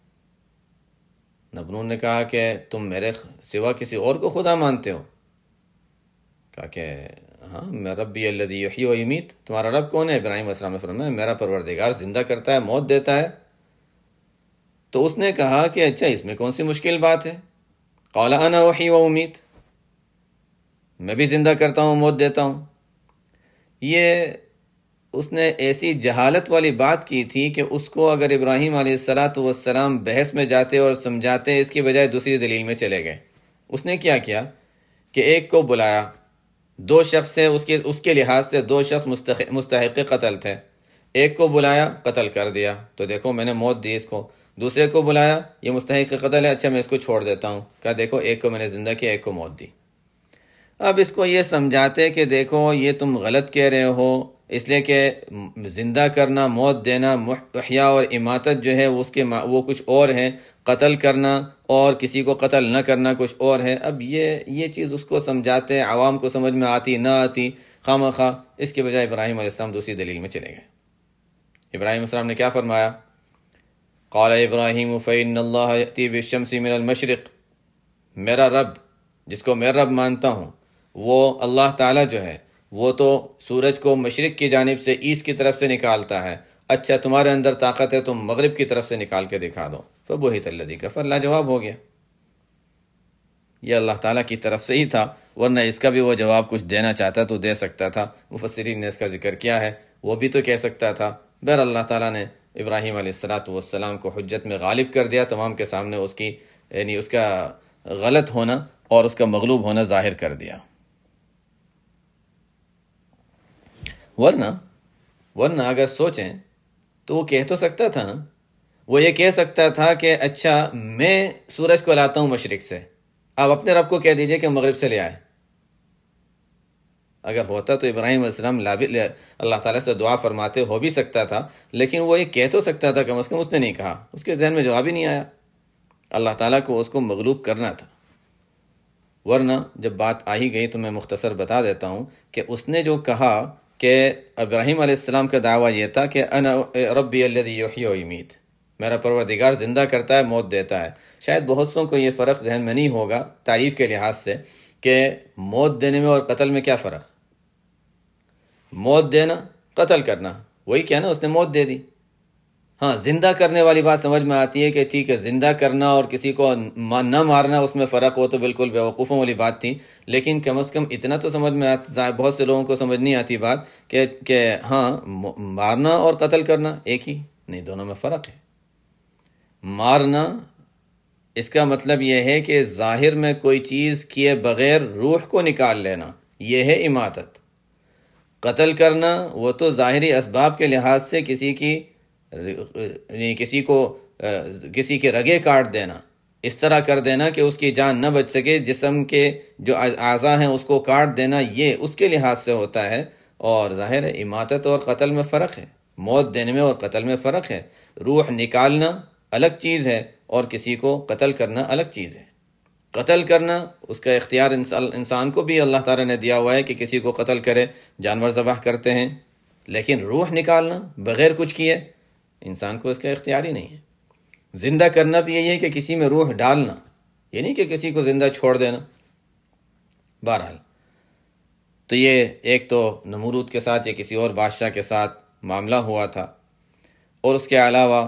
نمرود نے کہا کہ تم میرے سوا کسی اور کو خدا مانتے ہو؟ کہا کہ ہاں میں ربی الذی یحیی و یمیت. تمہارا رب کون ہے؟ ابراہیم علیہ السلام نے فرمایا میرا پروردگار زندہ کرتا ہے، موت دیتا ہے. تو اس نے کہا کہ اچھا اس میں کون سی مشکل بات ہے؟ قال انا احیی و امیت، میں بھی زندہ کرتا ہوں، موت دیتا ہوں. یہ اس نے ایسی جہالت والی بات کی تھی کہ اس کو اگر ابراہیم علیہ الصلاۃ والسلام بحث میں جاتے اور سمجھاتے، اس کی بجائے دوسری دلیل میں چلے گئے. اس نے کیا کیا کہ ایک کو بلایا، دو شخص تھے اس کے اس کے لحاظ سے دو شخص مستحق مستحق قتل تھے. ایک کو بلایا، قتل کر دیا، تو دیکھو میں نے موت دی اس کو. دوسرے کو بلایا، یہ مستحق قتل ہے، اچھا میں اس کو چھوڑ دیتا ہوں. کہا دیکھو ایک کو میں نے زندہ کیا، ایک کو موت دی. اب اس کو یہ سمجھاتے کہ دیکھو یہ تم غلط کہہ رہے ہو، اس لیے کہ زندہ کرنا، موت دینا، احیاء اور اماتت جو ہے اس کے وہ کچھ اور ہیں، قتل کرنا اور کسی کو قتل نہ کرنا کچھ اور ہے. اب یہ یہ چیز اس کو سمجھاتے، عوام کو سمجھ میں آتی نہ آتی، خواہ مخواہ. اس کے بجائے ابراہیم علیہ السلام دوسری دلیل میں چلے گئے. ابراہیم علیہ السلام نے کیا فرمایا؟ قال ابراہیم فإن اللہ یأتی بالشمس من المشرق. میرا رب، جس کو میں رب مانتا ہوں، وہ اللہ تعالیٰ جو ہے وہ تو سورج کو مشرق کی جانب سے ایسٹ کی طرف سے نکالتا ہے. اچھا تمہارے اندر طاقت ہے، تم مغرب کی طرف سے نکال کے دکھا دو. فبہت الذی کفر، لاجواب ہو گیا. یہ اللہ تعالیٰ کی طرف سے ہی تھا، ورنہ اس کا بھی وہ جواب کچھ دینا چاہتا تو دے سکتا تھا. مفسرین نے اس کا ذکر کیا ہے، وہ بھی تو کہہ سکتا تھا. بہر اللہ تعالیٰ نے ابراہیم علیہ الصلاۃ والسلام کو حجت میں غالب کر دیا، تمام کے سامنے اس کی یعنی اس کا غلط ہونا اور اس کا مغلوب ہونا ظاہر کر دیا. ورنہ ورنہ اگر سوچیں تو وہ کہہ تو سکتا تھا نا، وہ یہ کہہ سکتا تھا کہ اچھا میں سورج کو لاتا ہوں مشرق سے، آپ اپنے رب کو کہہ دیجئے کہ مغرب سے لے آئے. اگر ہوتا تو ابراہیم علیہ السلام اللہ تعالیٰ سے دعا فرماتے، ہو بھی سکتا تھا، لیکن وہ یہ کہہ تو سکتا تھا، کم از کم اس نے نہیں کہا، اس کے ذہن میں جواب ہی نہیں آیا. اللہ تعالیٰ کو اس کو مغلوب کرنا تھا. ورنہ جب بات آ ہی گئی تو میں مختصر بتا دیتا ہوں کہ اس نے جو کہا کہ ابراہیم علیہ السلام کا دعویٰ یہ تھا کہ انا ربی الذی یحیی و یمیت، میرا پروردگار زندہ کرتا ہے، موت دیتا ہے. شاید بہت سوں کو یہ فرق ذہن میں نہیں ہوگا تعریف کے لحاظ سے کہ موت دینے میں اور قتل میں کیا فرق. موت دینا، قتل کرنا، وہی کیا نا، اس نے موت دے دی. ہاں زندہ کرنے والی بات سمجھ میں آتی ہے کہ ٹھیک ہے زندہ کرنا اور کسی کو نہ مارنا اس میں فرق ہو تو بالکل بیوقوفوں والی بات تھی. لیکن کم از کم اتنا تو سمجھ میں آتا، بہت سے لوگوں کو سمجھ نہیں آتی بات کہ کہ ہاں مارنا اور قتل کرنا ایک ہی نہیں، دونوں میں فرق ہے. مارنا اس کا مطلب یہ ہے کہ ظاہر میں کوئی چیز کیے بغیر روح کو نکال لینا، یہ ہے اماتت. قتل کرنا وہ تو ظاہری اسباب کے لحاظ سے کسی کی کسی کو کسی کے رگے کاٹ دینا، اس طرح کر دینا کہ اس کی جان نہ بچ سکے، جسم کے جو اعضاء ہیں اس کو کاٹ دینا، یہ اس کے لحاظ سے ہوتا ہے. اور ظاہر ہے اماتت اور قتل میں فرق ہے، موت دینے میں اور قتل میں فرق ہے. روح نکالنا الگ چیز ہے اور کسی کو قتل کرنا الگ چیز ہے. قتل کرنا اس کا اختیار انسان کو بھی اللہ تعالیٰ نے دیا ہوا ہے کہ کسی کو قتل کرے، جانور ذبح کرتے ہیں. لیکن روح نکالنا بغیر کچھ کیے انسان کو اس کا اختیار ہی نہیں ہے. زندہ کرنا بھی یہی ہے کہ کسی میں روح ڈالنا، یہ نہیں کہ کسی کو زندہ چھوڑ دینا. بہرحال تو یہ ایک تو نمرود کے ساتھ یا کسی اور بادشاہ کے ساتھ معاملہ ہوا تھا، اور اس کے علاوہ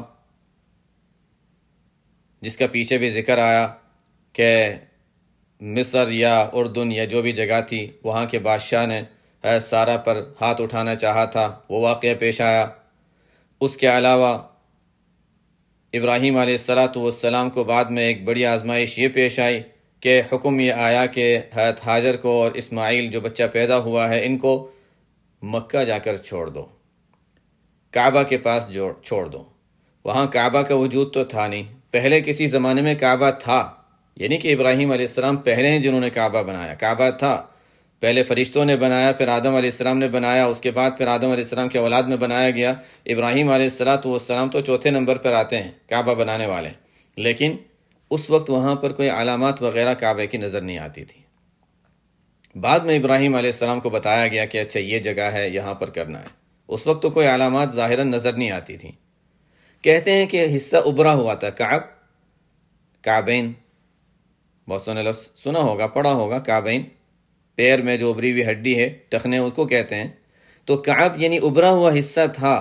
جس کا پیچھے بھی ذکر آیا کہ مصر یا اردن یا جو بھی جگہ تھی وہاں کے بادشاہ نے سارا پر ہاتھ اٹھانا چاہا تھا، وہ واقعہ پیش آیا. اس کے علاوہ ابراہیم علیہ الصلاۃ والسلام کو بعد میں ایک بڑی آزمائش یہ پیش آئی کہ حکم یہ آیا کہ حضرت ہاجر کو اور اسماعیل جو بچہ پیدا ہوا ہے ان کو مکہ جا کر چھوڑ دو، کعبہ کے پاس چھوڑ دو. وہاں کعبہ کا وجود تو تھا نہیں، پہلے کسی زمانے میں کعبہ تھا، یعنی کہ ابراہیم علیہ السلام پہلے ہیں جنہوں نے کعبہ بنایا. کعبہ تھا، پہلے فرشتوں نے بنایا، پھر آدم علیہ السلام نے بنایا، اس کے بعد پھر آدم علیہ السلام کے اولاد میں بنایا گیا. ابراہیم علیہ الصلاۃ والسلام تو چوتھے نمبر پر آتے ہیں کعبہ بنانے والے. لیکن اس وقت وہاں پر کوئی علامات وغیرہ کعبے کی نظر نہیں آتی تھی. بعد میں ابراہیم علیہ السلام کو بتایا گیا کہ اچھا یہ جگہ ہے، یہاں پر کرنا ہے۔ اس وقت تو کوئی علامات ظاہراً نظر نہیں آتی تھیں۔ کہتے ہیں کہ حصہ ابھرا ہوا تھا، کعب، کعبین، بہت سو نے لفظ سنا ہوگا، پڑھا ہوگا، کعبین، پیر میں جو ابری ہوئی ہڈی ہے، ٹخنے، اس کو کہتے ہیں۔ تو کعب یعنی ابھرا ہوا حصہ تھا،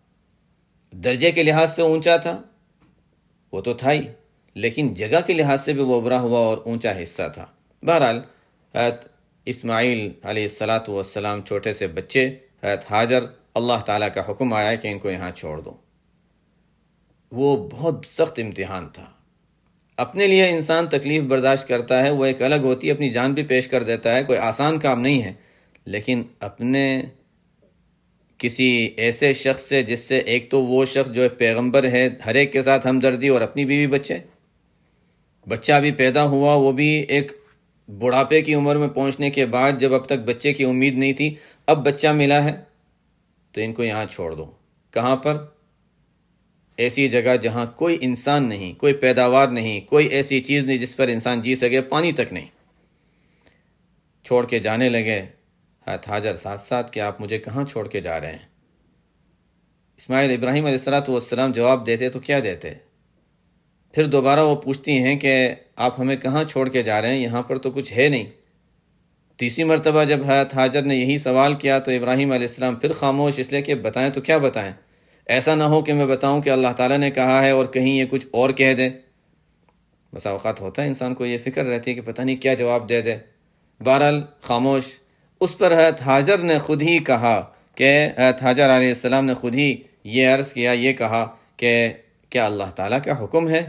درجے کے لحاظ سے اونچا تھا، وہ تو تھا ہی، لیکن جگہ کے لحاظ سے بھی وہ ابھرا ہوا اور اونچا حصہ تھا۔ بہرحال حضرت اسماعیل علیہ الصلاۃ والسلام چھوٹے سے بچے، حضرت ہاجر، اللہ تعالیٰ کا حکم آیا کہ ان کو یہاں چھوڑ دو۔ وہ بہت سخت امتحان تھا۔ اپنے لیے انسان تکلیف برداشت کرتا ہے، وہ ایک الگ ہوتی ہے، اپنی جان بھی پیش کر دیتا ہے، کوئی آسان کام نہیں ہے، لیکن اپنے کسی ایسے شخص سے جس سے ایک تو وہ شخص جو پیغمبر ہے، ہر ایک کے ساتھ ہمدردی، اور اپنی بیوی بچے، بچہ بھی پیدا ہوا، وہ بھی ایک بڑھاپے کی عمر میں پہنچنے کے بعد، جب اب تک بچے کی امید نہیں تھی، اب بچہ ملا ہے، تو ان کو یہاں چھوڑ دو۔ کہاں پر؟ ایسی جگہ جہاں کوئی انسان نہیں، کوئی پیداوار نہیں، کوئی ایسی چیز نہیں جس پر انسان جی سکے، پانی تک نہیں۔ چھوڑ کے جانے لگے۔ حضرت ہاجر ساتھ ساتھ کہ آپ مجھے کہاں چھوڑ کے جا رہے ہیں؟ اسماعیل ابراہیم علیہ الصلاۃ والسلام جواب دیتے تو کیا دیتے؟ پھر دوبارہ وہ پوچھتی ہیں کہ آپ ہمیں کہاں چھوڑ کے جا رہے ہیں؟ یہاں پر تو کچھ ہے نہیں۔ تیسری مرتبہ جب حضرت ہاجر نے یہی سوال کیا تو ابراہیم علیہ السلام پھر خاموش، اس لیے کہ بتائیں تو کیا بتائیں، ایسا نہ ہو کہ میں بتاؤں کہ اللہ تعالیٰ نے کہا ہے اور کہیں یہ کچھ اور کہہ دے۔ بس اوقات ہوتا ہے انسان کو یہ فکر رہتی ہے کہ پتہ نہیں کیا جواب دے دے۔ بہرحال خاموش۔ اس پر حضرت ہاجر نے خود ہی کہا کہ حضرت ہاجر علیہ السلام نے خود ہی یہ عرض کیا، یہ کہا کہ کیا اللہ تعالیٰ کا حکم ہے؟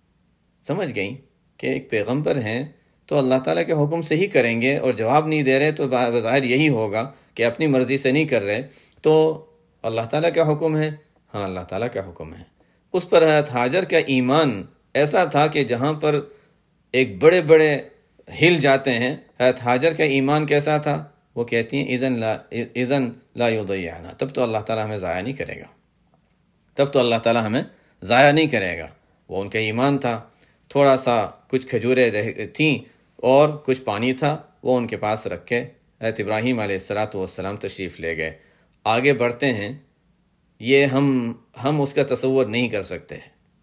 سمجھ گئیں کہ ایک پیغمبر ہیں تو اللہ تعالیٰ کے حکم سے ہی کریں گے، اور جواب نہیں دے رہے تو بظاہر یہی ہوگا کہ اپنی مرضی سے نہیں کر رہے، تو اللہ تعالیٰ کا حکم ہے؟ ہاں اللہ تعالیٰ کا حکم ہے۔ اس پر حضرت ہاجر کا ایمان ایسا تھا کہ جہاں پر ایک بڑے بڑے ہل جاتے ہیں، حضرت ہاجر کا ایمان کیسا تھا؟ وہ کہتی ہیں اذن لا اذن لا یضیعنا، تب تو اللہ تعالیٰ ہمیں ضائع نہیں کرے گا، تب تو اللہ تعالیٰ ہمیں ضائع نہیں کرے گا۔ وہ ان کا ایمان تھا۔ تھوڑا سا کچھ کھجوریں تھیں اور کچھ پانی تھا، وہ ان کے پاس رکھ کے حضرت ابراہیم علیہ الصلاۃ والسلام تشریف لے گئے۔ آگے بڑھتے ہیں، یہ ہم ہم اس کا تصور نہیں کر سکتے،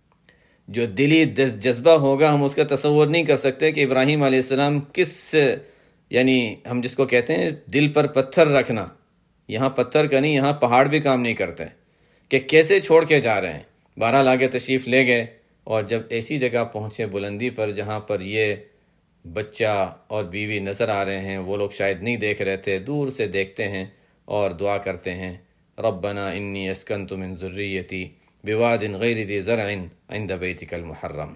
جو دلی جذبہ ہوگا ہم اس کا تصور نہیں کر سکتے کہ ابراہیم علیہ السلام کس، یعنی ہم جس کو کہتے ہیں دل پر پتھر رکھنا، یہاں پتھر کا نہیں، یہاں پہاڑ بھی کام نہیں کرتے، کہ کیسے چھوڑ کے جا رہے ہیں۔ بہرحال آگے تشریف لے گئے، اور جب ایسی جگہ پہنچے بلندی پر جہاں پر یہ بچہ اور بیوی نظر آ رہے ہیں، وہ لوگ شاید نہیں دیکھ رہے تھے، دور سے دیکھتے ہیں اور دعا کرتے ہیں، ربنا انی اسکنت من ذریتی بواد غیر ذی زرع عند بیتک المحرم،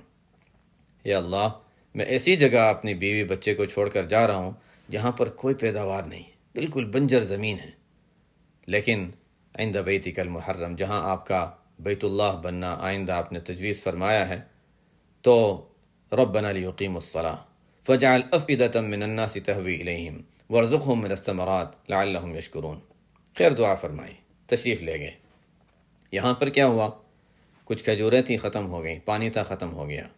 یا اللہ میں ایسی جگہ اپنی بیوی بچے کو چھوڑ کر جا رہا ہوں جہاں پر کوئی پیداوار نہیں، بالکل بنجر زمین ہے، لیکن عند بیتک المحرم، جہاں آپ کا بیت اللہ بننا آئندہ آپ نے تجویز فرمایا ہے، تو ربنا لیقیموا الصلاۃ فاجعل افئدۃ من الناس تہوی الیہم وارزقہم من الثمرات لعلہم یشکرون۔ خیر دعا فرمائی، تشریف لے گئے۔ یہاں پر کیا ہوا؟ کچھ کھجوریں تھیں، ختم ہو گئیں، پانی تھا، ختم ہو گیا۔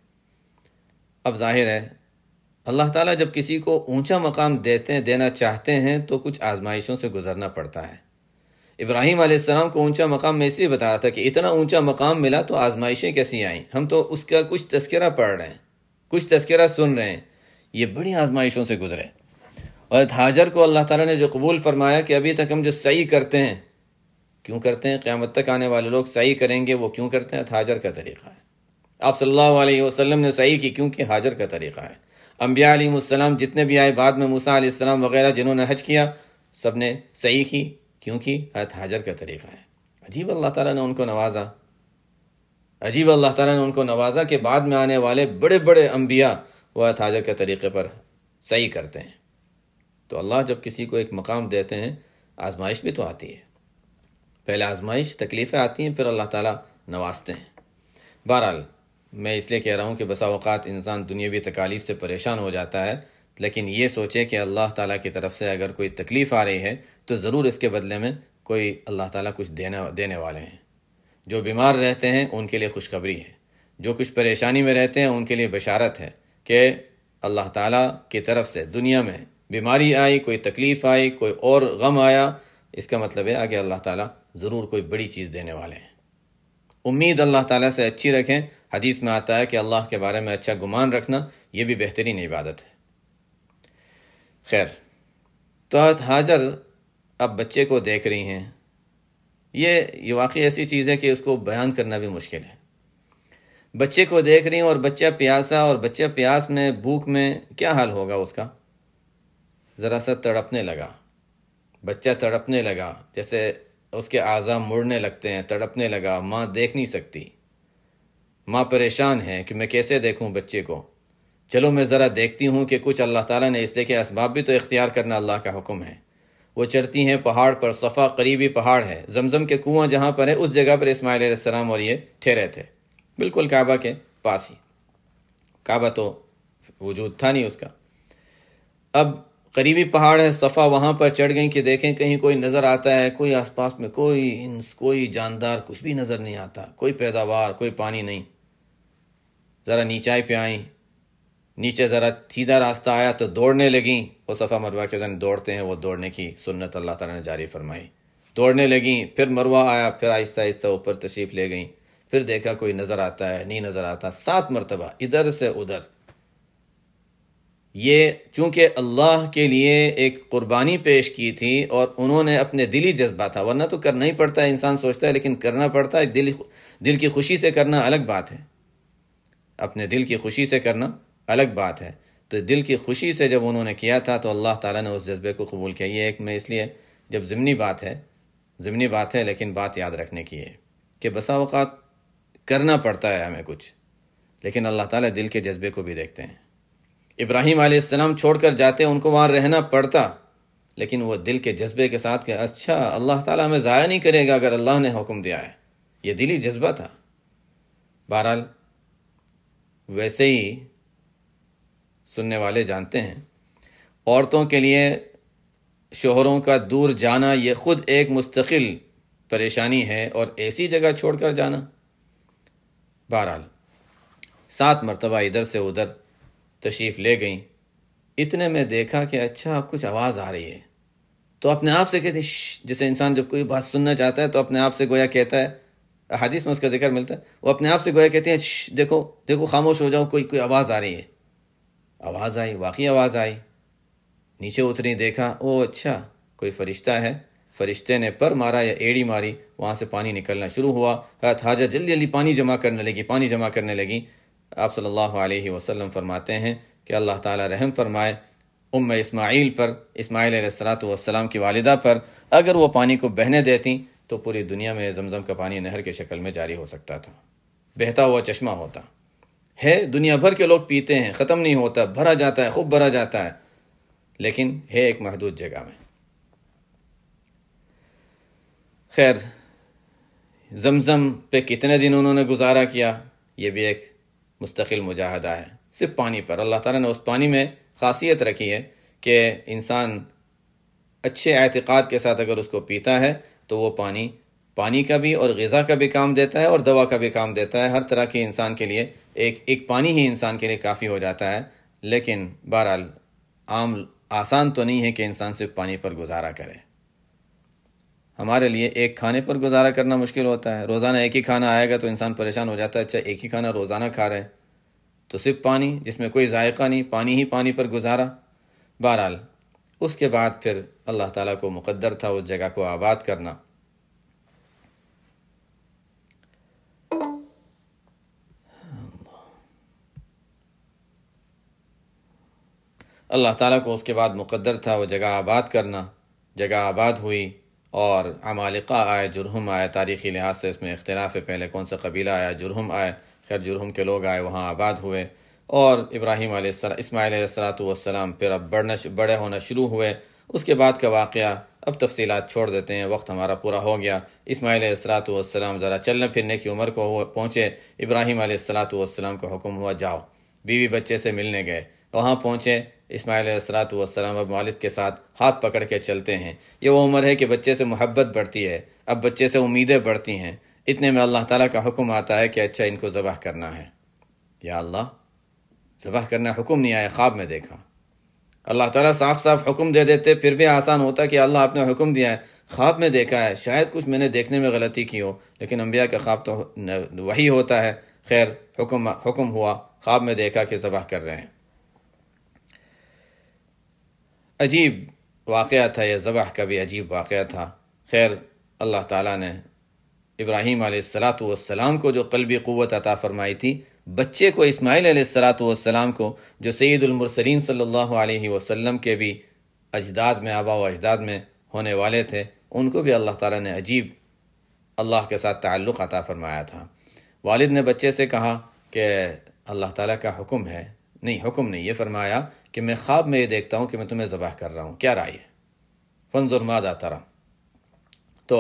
اب ظاہر ہے اللہ تعالیٰ جب کسی کو اونچا مقام دیتے دینا چاہتے ہیں تو کچھ آزمائشوں سے گزرنا پڑتا ہے۔ ابراہیم علیہ السلام کو اونچا مقام میں اس لیے بتا رہا تھا کہ اتنا اونچا مقام ملا تو آزمائشیں کیسی آئیں؟ ہم تو اس کا کچھ تذکرہ پڑھ رہے ہیں، کچھ تذکرہ سن رہے ہیں، یہ بڑی آزمائشوں سے گزرے۔ اور ہاجر کو اللہ تعالیٰ نے جو قبول فرمایا کہ ابھی تک ہم جو سعی کرتے ہیں، کیوں کرتے ہیں؟ قیامت تک آنے والے لوگ سعی کریں گے، وہ کیوں کرتے ہیں؟ ہاجر کا طریقہ ہے۔ آپ صلی اللہ علیہ وسلم نے سعی کی کیونکہ حاجر کا طریقہ ہے۔ انبیاء علیہ السلام جتنے بھی آئے بعد میں، موسیٰ علیہ السلام وغیرہ جنہوں نے حج کیا، سب نے سعی کی کیونکہ حضرت حاجر کا طریقہ ہے۔ عجیب اللہ تعالیٰ نے ان کو نوازا، عجیب اللہ تعالیٰ نے ان کو نوازا کہ بعد میں آنے والے بڑے بڑے انبیاء وہ حضرت حاجر کے طریقے پر سعی کرتے ہیں۔ تو اللہ جب کسی کو ایک مقام دیتے ہیں، آزمائش بھی تو آتی ہے، پہلے آزمائش تکلیفیں آتی ہیں، پھر اللہ تعالیٰ نوازتے ہیں۔ بہرحال میں اس لیے کہہ رہا ہوں کہ بسا اوقات انسان دنیاوی تکالیف سے پریشان ہو جاتا ہے، لیکن یہ سوچے کہ اللہ تعالیٰ کی طرف سے اگر کوئی تکلیف آ رہی ہے تو ضرور اس کے بدلے میں کوئی اللہ تعالیٰ کچھ دینا دینے والے ہیں۔ جو بیمار رہتے ہیں ان کے لیے خوشخبری ہے، جو کچھ پریشانی میں رہتے ہیں ان کے لیے بشارت ہے کہ اللہ تعالیٰ کی طرف سے دنیا میں بیماری آئی، کوئی تکلیف آئی، کوئی اور غم آیا، اس کا مطلب ہے آگے اللہ تعالیٰ ضرور کوئی بڑی چیز دینے والے ہیں۔ امید اللہ تعالیٰ سے اچھی رکھیں۔ حدیث میں آتا ہے کہ اللہ کے بارے میں اچھا گمان رکھنا یہ بھی بہترین عبادت ہے۔ خیر، تو ہاجر اب بچے کو دیکھ رہی ہیں، یہ یہ واقعی ایسی چیز ہے کہ اس کو بیان کرنا بھی مشکل ہے۔ بچے کو دیکھ رہی ہیں اور بچہ پیاسا، اور بچہ پیاس میں، بھوک میں کیا حال ہوگا اس کا؟ ذرا سا تڑپنے لگا، بچہ تڑپنے لگا، جیسے اس کے اعضاء مڑنے لگتے ہیں، تڑپنے لگا۔ ماں دیکھ نہیں سکتی، ماں پریشان ہے کہ میں کیسے دیکھوں بچے کو، چلو میں ذرا دیکھتی ہوں کہ کچھ اللہ تعالیٰ نے اس لیے کہ اسباب بھی تو اختیار کرنا اللہ کا حکم ہے۔ وہ چڑھتی ہیں پہاڑ پر، صفا قریبی پہاڑ ہے، زمزم کے کنواں جہاں پر ہے اس جگہ پر اسماعیل علیہ السلام اور یہ ٹھہرے تھے، بالکل کعبہ کے پاس ہی۔ کعبہ تو وجود تھا نہیں اس کا۔ اب قریبی پہاڑ ہے صفا، وہاں پر چڑھ گئیں کہ دیکھیں کہیں کوئی نظر آتا ہے، کوئی آس پاس میں کوئی انس، کوئی جاندار، کچھ بھی نظر نہیں آتا، کوئی پیداوار، کوئی پانی نہیں۔ ذرا نیچائی پہ آئیں، نیچے ذرا سیدھا راستہ آیا تو دوڑنے لگیں۔ وہ صفا مروہ کے دن دوڑتے ہیں، وہ دوڑنے کی سنت اللہ تعالیٰ نے جاری فرمائی، دوڑنے لگیں۔ پھر مروہ آیا، پھر آہستہ آہستہ اوپر تشریف لے گئیں، پھر دیکھا کوئی نظر آتا ہے، نہیں نظر آتا، سات مرتبہ ادھر سے ادھر۔ یہ چونکہ اللہ کے لیے ایک قربانی پیش کی تھی اور انہوں نے اپنے دلی جذبہ تھا، ورنہ تو کرنا ہی پڑتا ہے، انسان سوچتا ہے لیکن کرنا پڑتا ہے۔ دل دل کی خوشی سے کرنا الگ بات ہے، اپنے دل کی خوشی سے کرنا الگ بات ہے۔ تو دل کی خوشی سے جب انہوں نے کیا تھا تو اللہ تعالیٰ نے اس جذبے کو قبول کیا۔ یہ ایک میں اس لیے جب ضمنی بات ہے، ضمنی بات ہے لیکن بات یاد رکھنے کی ہے کہ بسا اوقات کرنا پڑتا ہے ہمیں کچھ، لیکن اللہ تعالیٰ دل کے جذبے کو بھی دیکھتے ہیں۔ ابراہیم علیہ السلام چھوڑ کر جاتے، ان کو وہاں رہنا پڑتا، لیکن وہ دل کے جذبے کے ساتھ کہ اچھا اللہ تعالیٰ ہمیں ضائع نہیں کرے گا اگر اللہ نے حکم دیا ہے، یہ دلی جذبہ تھا۔ بہرحال ویسے ہی سننے والے جانتے ہیں، عورتوں کے لیے شوہروں کا دور جانا یہ خود ایک مستقل پریشانی ہے، اور ایسی جگہ چھوڑ کر جانا۔ بہرحال سات مرتبہ ادھر سے ادھر تشریف لے گئیں۔ اتنے میں دیکھا کہ اچھا کچھ آواز آ رہی ہے، تو اپنے آپ سے کہتے ہیں، جیسے انسان جب کوئی بات سننا چاہتا ہے تو اپنے آپ سے گویا کہتا ہے، حدیث میں اس کا ذکر ملتا ہے، وہ اپنے آپ سے گویا کہتے ہیں دیکھو دیکھو خاموش ہو جاؤ، کوئی کوئی آواز آ رہی ہے۔ آواز آئی، واقعی آواز آئی، نیچے اتری، دیکھا او اچھا کوئی فرشتہ ہے۔ فرشتے نے پر مارا یا ایڑی ماری، وہاں سے پانی نکلنا شروع ہوا۔ حضرت حاجہ جلدی جلدی پانی جمع کرنے لگی، پانی جمع کرنے لگی۔ آپ صلی اللہ علیہ وسلم فرماتے ہیں کہ اللہ تعالیٰ رحم فرمائے ام اسماعیل پر، اسماعیل علیہ الصلاۃ والسلام کی والدہ پر۔ اگر وہ پانی کو بہنے دیتی تو پوری دنیا میں زمزم کا پانی نہر کے شکل میں جاری ہو سکتا تھا، بہتا ہوا چشمہ ہوتا ہے، دنیا بھر کے لوگ پیتے ہیں، ختم نہیں ہوتا، بھرا جاتا ہے، خوب بھرا جاتا ہے، لیکن ہے ایک محدود جگہ میں۔ خیر، زمزم پہ کتنے دن انہوں نے گزارا کیا، یہ بھی ایک مستقل مجاہدہ ہے۔ صرف پانی پر اللہ تعالیٰ نے اس پانی میں خاصیت رکھی ہے کہ انسان اچھے اعتقاد کے ساتھ اگر اس کو پیتا ہے تو وہ پانی پانی کا بھی اور غذا کا بھی کام دیتا ہے اور دوا کا بھی کام دیتا ہے۔ ہر طرح کے انسان کے لیے ایک ایک پانی ہی انسان کے لیے کافی ہو جاتا ہے، لیکن بہرحال عام آسان تو نہیں ہے کہ انسان صرف پانی پر گزارا کرے۔ ہمارے لیے ایک کھانے پر گزارا کرنا مشکل ہوتا ہے، روزانہ ایک ہی کھانا آئے گا تو انسان پریشان ہو جاتا ہے، اچھا ایک ہی کھانا روزانہ کھا رہے تو صرف پانی جس میں کوئی ذائقہ نہیں، پانی ہی پانی پر گزارا۔ بہرحال اس کے بعد پھر اللہ تعالیٰ کو مقدر تھا اس جگہ کو آباد کرنا۔ اللہ تعالیٰ کو اس کے بعد مقدر تھا وہ جگہ آباد کرنا، جگہ آباد ہوئی اور عمالقہ آئے، جرہم آئے، تاریخی لحاظ سے اس میں اختلاف ہے پہلے کون سا قبیلہ آیا، جرہم آئے، خیر جرہم کے لوگ آئے، وہاں آباد ہوئے، اور ابراہیم علیہ السلام اسماعیل علیہ الصلاۃ والسلام پھر اب بڑھنا بڑے ہونا شروع ہوئے۔ اس کے بعد کا واقعہ اب تفصیلات چھوڑ دیتے ہیں، وقت ہمارا پورا ہو گیا۔ اسماعیل علیہ الصلاۃ والسلام ذرا چلنے پھرنے کی عمر کو پہنچے، ابراہیم علیہ الصلاۃ والسلام کو حکم ہوا جاؤ، بیوی بچے سے ملنے گئے، وہاں پہنچے۔ اسماعیل علیہ الصلاۃ والسلام اب والد کے ساتھ ہاتھ پکڑ کے چلتے ہیں۔ یہ وہ عمر ہے کہ بچے سے محبت بڑھتی ہے، اب بچے سے امیدیں بڑھتی ہیں۔ اتنے میں اللہ تعالیٰ کا حکم آتا ہے کہ اچھا ان کو ذبح کرنا ہے۔ یا اللہ، ذبح کرنا حکم نہیں آیا، خواب میں دیکھا۔ اللہ تعالیٰ صاف صاف حکم دے دیتے پھر بھی آسان ہوتا کہ اللہ آپ نے حکم دیا ہے، خواب میں دیکھا ہے، شاید کچھ میں نے دیکھنے میں غلطی کی ہو، لیکن انبیاء کا خواب تو وہی ہوتا ہے۔ خیر حکم حکم ہوا، خواب میں دیکھا کہ ذبح کر رہے ہیں۔ عجیب واقعہ تھا یہ، ذبح کا بھی عجیب واقعہ تھا۔ خیر اللہ تعالیٰ نے ابراہیم علیہ الصلاۃ والسلام کو جو قلبی قوت عطا فرمائی تھی، بچے کو اسماعیل علیہ الصلاۃ والسلام کو جو سید المرسلین صلی اللہ علیہ وسلم کے بھی اجداد میں، آبا و اجداد میں ہونے والے تھے، ان کو بھی اللہ تعالیٰ نے عجیب اللہ کے ساتھ تعلق عطا فرمایا تھا۔ والد نے بچے سے کہا کہ اللہ تعالیٰ کا حکم ہے، نہیں حکم نہیں، یہ فرمایا کہ میں خواب میں یہ دیکھتا ہوں کہ میں تمہیں ذبح کر رہا ہوں، کیا رائے ہے؟ فانظر ماذا تری۔ تو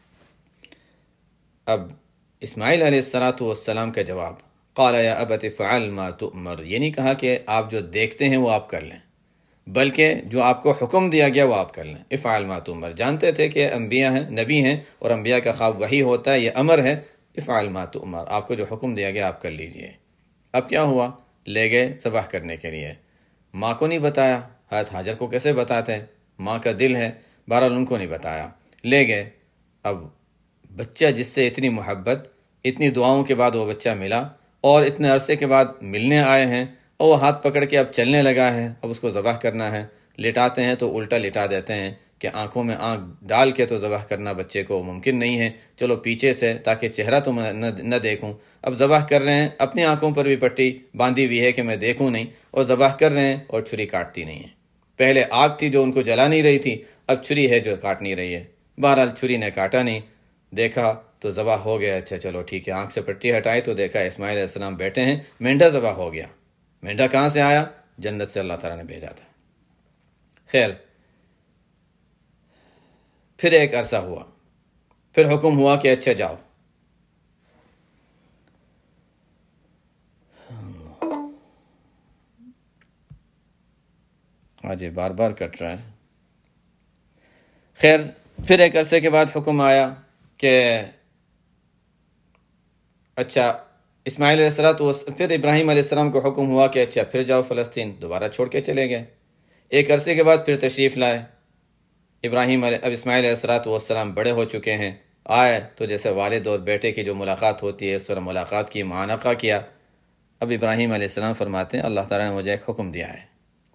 اب اسماعیل علیہ الصلاۃ والسلام کا جواب، قال یا ابت افعل ما تؤمر، یہ نہیں کہا کہ آپ جو دیکھتے ہیں وہ آپ کر لیں، بلکہ جو آپ کو حکم دیا گیا وہ آپ کر لیں۔ افعل ما تؤمر، جانتے تھے کہ انبیاء ہیں، نبی ہیں، اور انبیاء کا خواب وہی ہوتا ہے، یہ امر ہے۔ افعل ما تؤمر، آپ کو جو حکم دیا گیا آپ کر لیجئے۔ اب کیا ہوا؟ لے گئے ذبح کرنے کے لیے، ماں کو نہیں بتایا، حضرت حاجر کو کیسے بتاتے، ماں کا دل ہے، بہرحال ان کو نہیں بتایا، لے گئے۔ اب بچہ جس سے اتنی محبت، اتنی دعاؤں کے بعد وہ بچہ ملا، اور اتنے عرصے کے بعد ملنے آئے ہیں، اور وہ ہاتھ پکڑ کے اب چلنے لگا ہے، اب اس کو ذبح کرنا ہے۔ لٹاتے ہیں تو الٹا لٹا دیتے ہیں کہ آنکھوں میں آنکھ ڈال کے تو ذبح کرنا بچے کو ممکن نہیں ہے، چلو پیچھے سے تاکہ چہرہ تو نہ دیکھوں۔ اب ذبح کر رہے ہیں، اپنی آنکھوں پر بھی پٹی باندھی ہوئی ہے کہ میں دیکھوں نہیں، اور ذبح کر رہے ہیں اور چھری کاٹتی نہیں ہے۔ پہلے آگ تھی جو ان کو جلا نہیں رہی تھی، اب چھری ہے جو کاٹ نہیں رہی ہے۔ بہرحال چھری نے کاٹا نہیں، دیکھا تو ذبح ہو گیا۔ اچھا چلو ٹھیک ہے، آنکھ سے پٹی ہٹائی تو دیکھا اسماعیل علیہ السلام بیٹھے ہیں، مینڈا ذبح ہو گیا۔ مینڈا کہاں سے آیا؟ جنت سے اللہ تعالیٰ نے بھیجا تھا۔ خیر پھر ایک عرصہ ہوا، پھر حکم ہوا کہ اچھا جاؤ۔ آج یہ بار بار کٹ رہا ہے۔ خیر پھر ایک عرصے کے بعد حکم آیا کہ اچھا اسماعیل علیہ السلام، پھر ابراہیم علیہ السلام کو حکم ہوا کہ اچھا پھر جاؤ فلسطین، دوبارہ چھوڑ کے چلے گئے۔ ایک عرصے کے بعد پھر تشریف لائے ابراہیم علیہ اب اسماعیل علیہ السلام والسلام بڑے ہو چکے ہیں، آئے تو جیسے والد اور بیٹے کی جو ملاقات ہوتی ہے اس طرح ملاقات کی، معانقہ کیا۔ اب ابراہیم علیہ السلام فرماتے ہیں اللہ تعالیٰ نے مجھے ایک حکم دیا ہے۔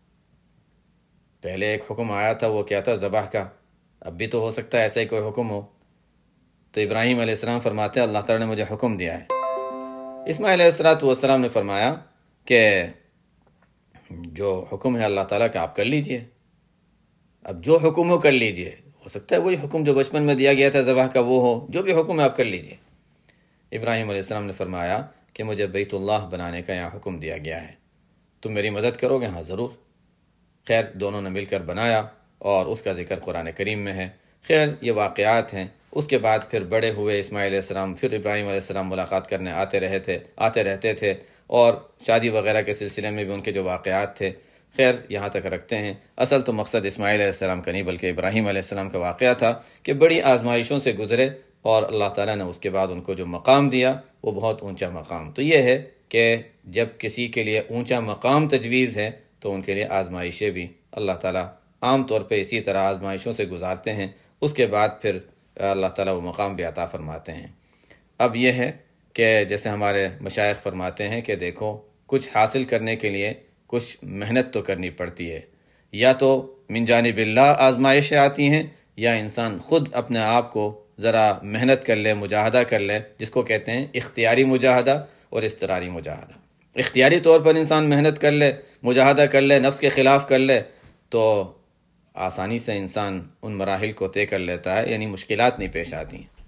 پہلے ایک حکم آیا تھا، وہ کیا تھا؟ ذبح کا۔ اب بھی تو ہو سکتا ہے ایسا ہی کوئی حکم ہو۔ تو ابراہیم علیہ السلام فرماتے ہیں اللہ تعالیٰ نے مجھے حکم دیا ہے۔ اسماعیل علیہ السلام والسلام نے فرمایا کہ جو حکم ہے اللہ تعالیٰ کا آپ کر لیجئے، اب جو حکم ہو کر لیجئے، ہو سکتا ہے وہی حکم جو بچپن میں دیا گیا تھا ذبح کا وہ ہو، جو بھی حکم ہے آپ کر لیجئے۔ ابراہیم علیہ السلام نے فرمایا کہ مجھے بیت اللہ بنانے کا یہاں حکم دیا گیا ہے، تم میری مدد کرو گے؟ ہاں ضرور۔ خیر دونوں نے مل کر بنایا، اور اس کا ذکر قرآن کریم میں ہے۔ خیر یہ واقعات ہیں۔ اس کے بعد پھر بڑے ہوئے اسماعیل علیہ السلام، پھر ابراہیم علیہ السلام ملاقات کرنے آتے رہے تھے آتے رہتے تھے، اور شادی وغیرہ کے سلسلے میں بھی ان کے جو واقعات تھے۔ خیر یہاں تک رکھتے ہیں۔ اصل تو مقصد اسماعیل علیہ السلام کا نہیں بلکہ ابراہیم علیہ السلام کا واقعہ تھا کہ بڑی آزمائشوں سے گزرے، اور اللہ تعالیٰ نے اس کے بعد ان کو جو مقام دیا وہ بہت اونچا مقام۔ تو یہ ہے کہ جب کسی کے لیے اونچا مقام تجویز ہے تو ان کے لیے آزمائشیں بھی اللہ تعالیٰ عام طور پہ اسی طرح آزمائشوں سے گزارتے ہیں، اس کے بعد پھر اللہ تعالیٰ وہ مقام بھی عطا فرماتے ہیں۔ اب یہ ہے کہ جیسے ہمارے مشائخ فرماتے ہیں کہ دیکھو کچھ حاصل کرنے کے لیے کچھ محنت تو کرنی پڑتی ہے، یا تو من جانب اللہ آزمائشیں آتی ہیں، یا انسان خود اپنے آپ کو ذرا محنت کر لے، مجاہدہ کر لے، جس کو کہتے ہیں اختیاری مجاہدہ اور اضطراری مجاہدہ۔ اختیاری طور پر انسان محنت کر لے، مجاہدہ کر لے، نفس کے خلاف کر لے، تو آسانی سے انسان ان مراحل کو طے کر لیتا ہے، یعنی مشکلات نہیں پیش آتی ہیں۔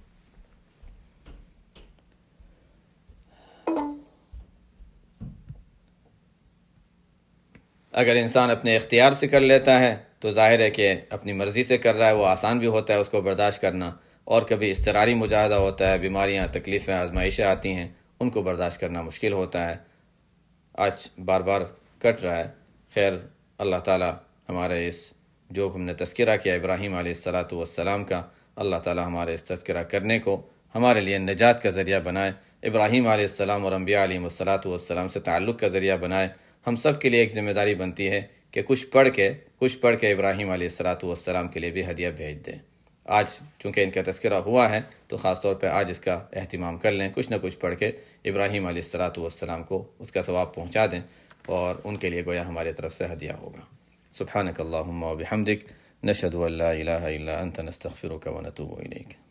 اگر انسان اپنے اختیار سے کر لیتا ہے تو ظاہر ہے کہ اپنی مرضی سے کر رہا ہے، وہ آسان بھی ہوتا ہے اس کو برداشت کرنا، اور کبھی اضطراری مجاہدہ ہوتا ہے، بیماریاں، تکلیفیں، آزمائشیں آتی ہیں، ان کو برداشت کرنا مشکل ہوتا ہے۔ آج بار بار کٹ رہا ہے۔ خیر اللہ تعالی ہمارے اس جو ہم نے تذکرہ کیا ابراہیم علیہ الصلاۃ والسلام کا، اللہ تعالی ہمارے اس تذکرہ کرنے کو ہمارے لیے نجات کا ذریعہ بنائے، ابراہیم علیہ السلام اور انبیاء علیہ الصلاۃ والسلام سے تعلق کا ذریعہ بنائے۔ ہم سب کے لیے ایک ذمہ داری بنتی ہے کہ کچھ پڑھ کے کچھ پڑھ کے ابراہیم علیہ الصلاۃ والسلام کے لیے بھی ہدیہ بھیج دیں۔ آج چونکہ ان کا تذکرہ ہوا ہے تو خاص طور پہ آج اس کا اہتمام کر لیں، کچھ نہ کچھ پڑھ کے ابراہیم علیہ الصلاۃ والسلام کو اس کا ثواب پہنچا دیں، اور ان کے لیے گویا ہمارے طرف سے ہدیہ ہوگا۔ سبحانک اللہم و بحمدک، نشہد ان لا الہ الا انت، نستغفرک و نتوب الیک۔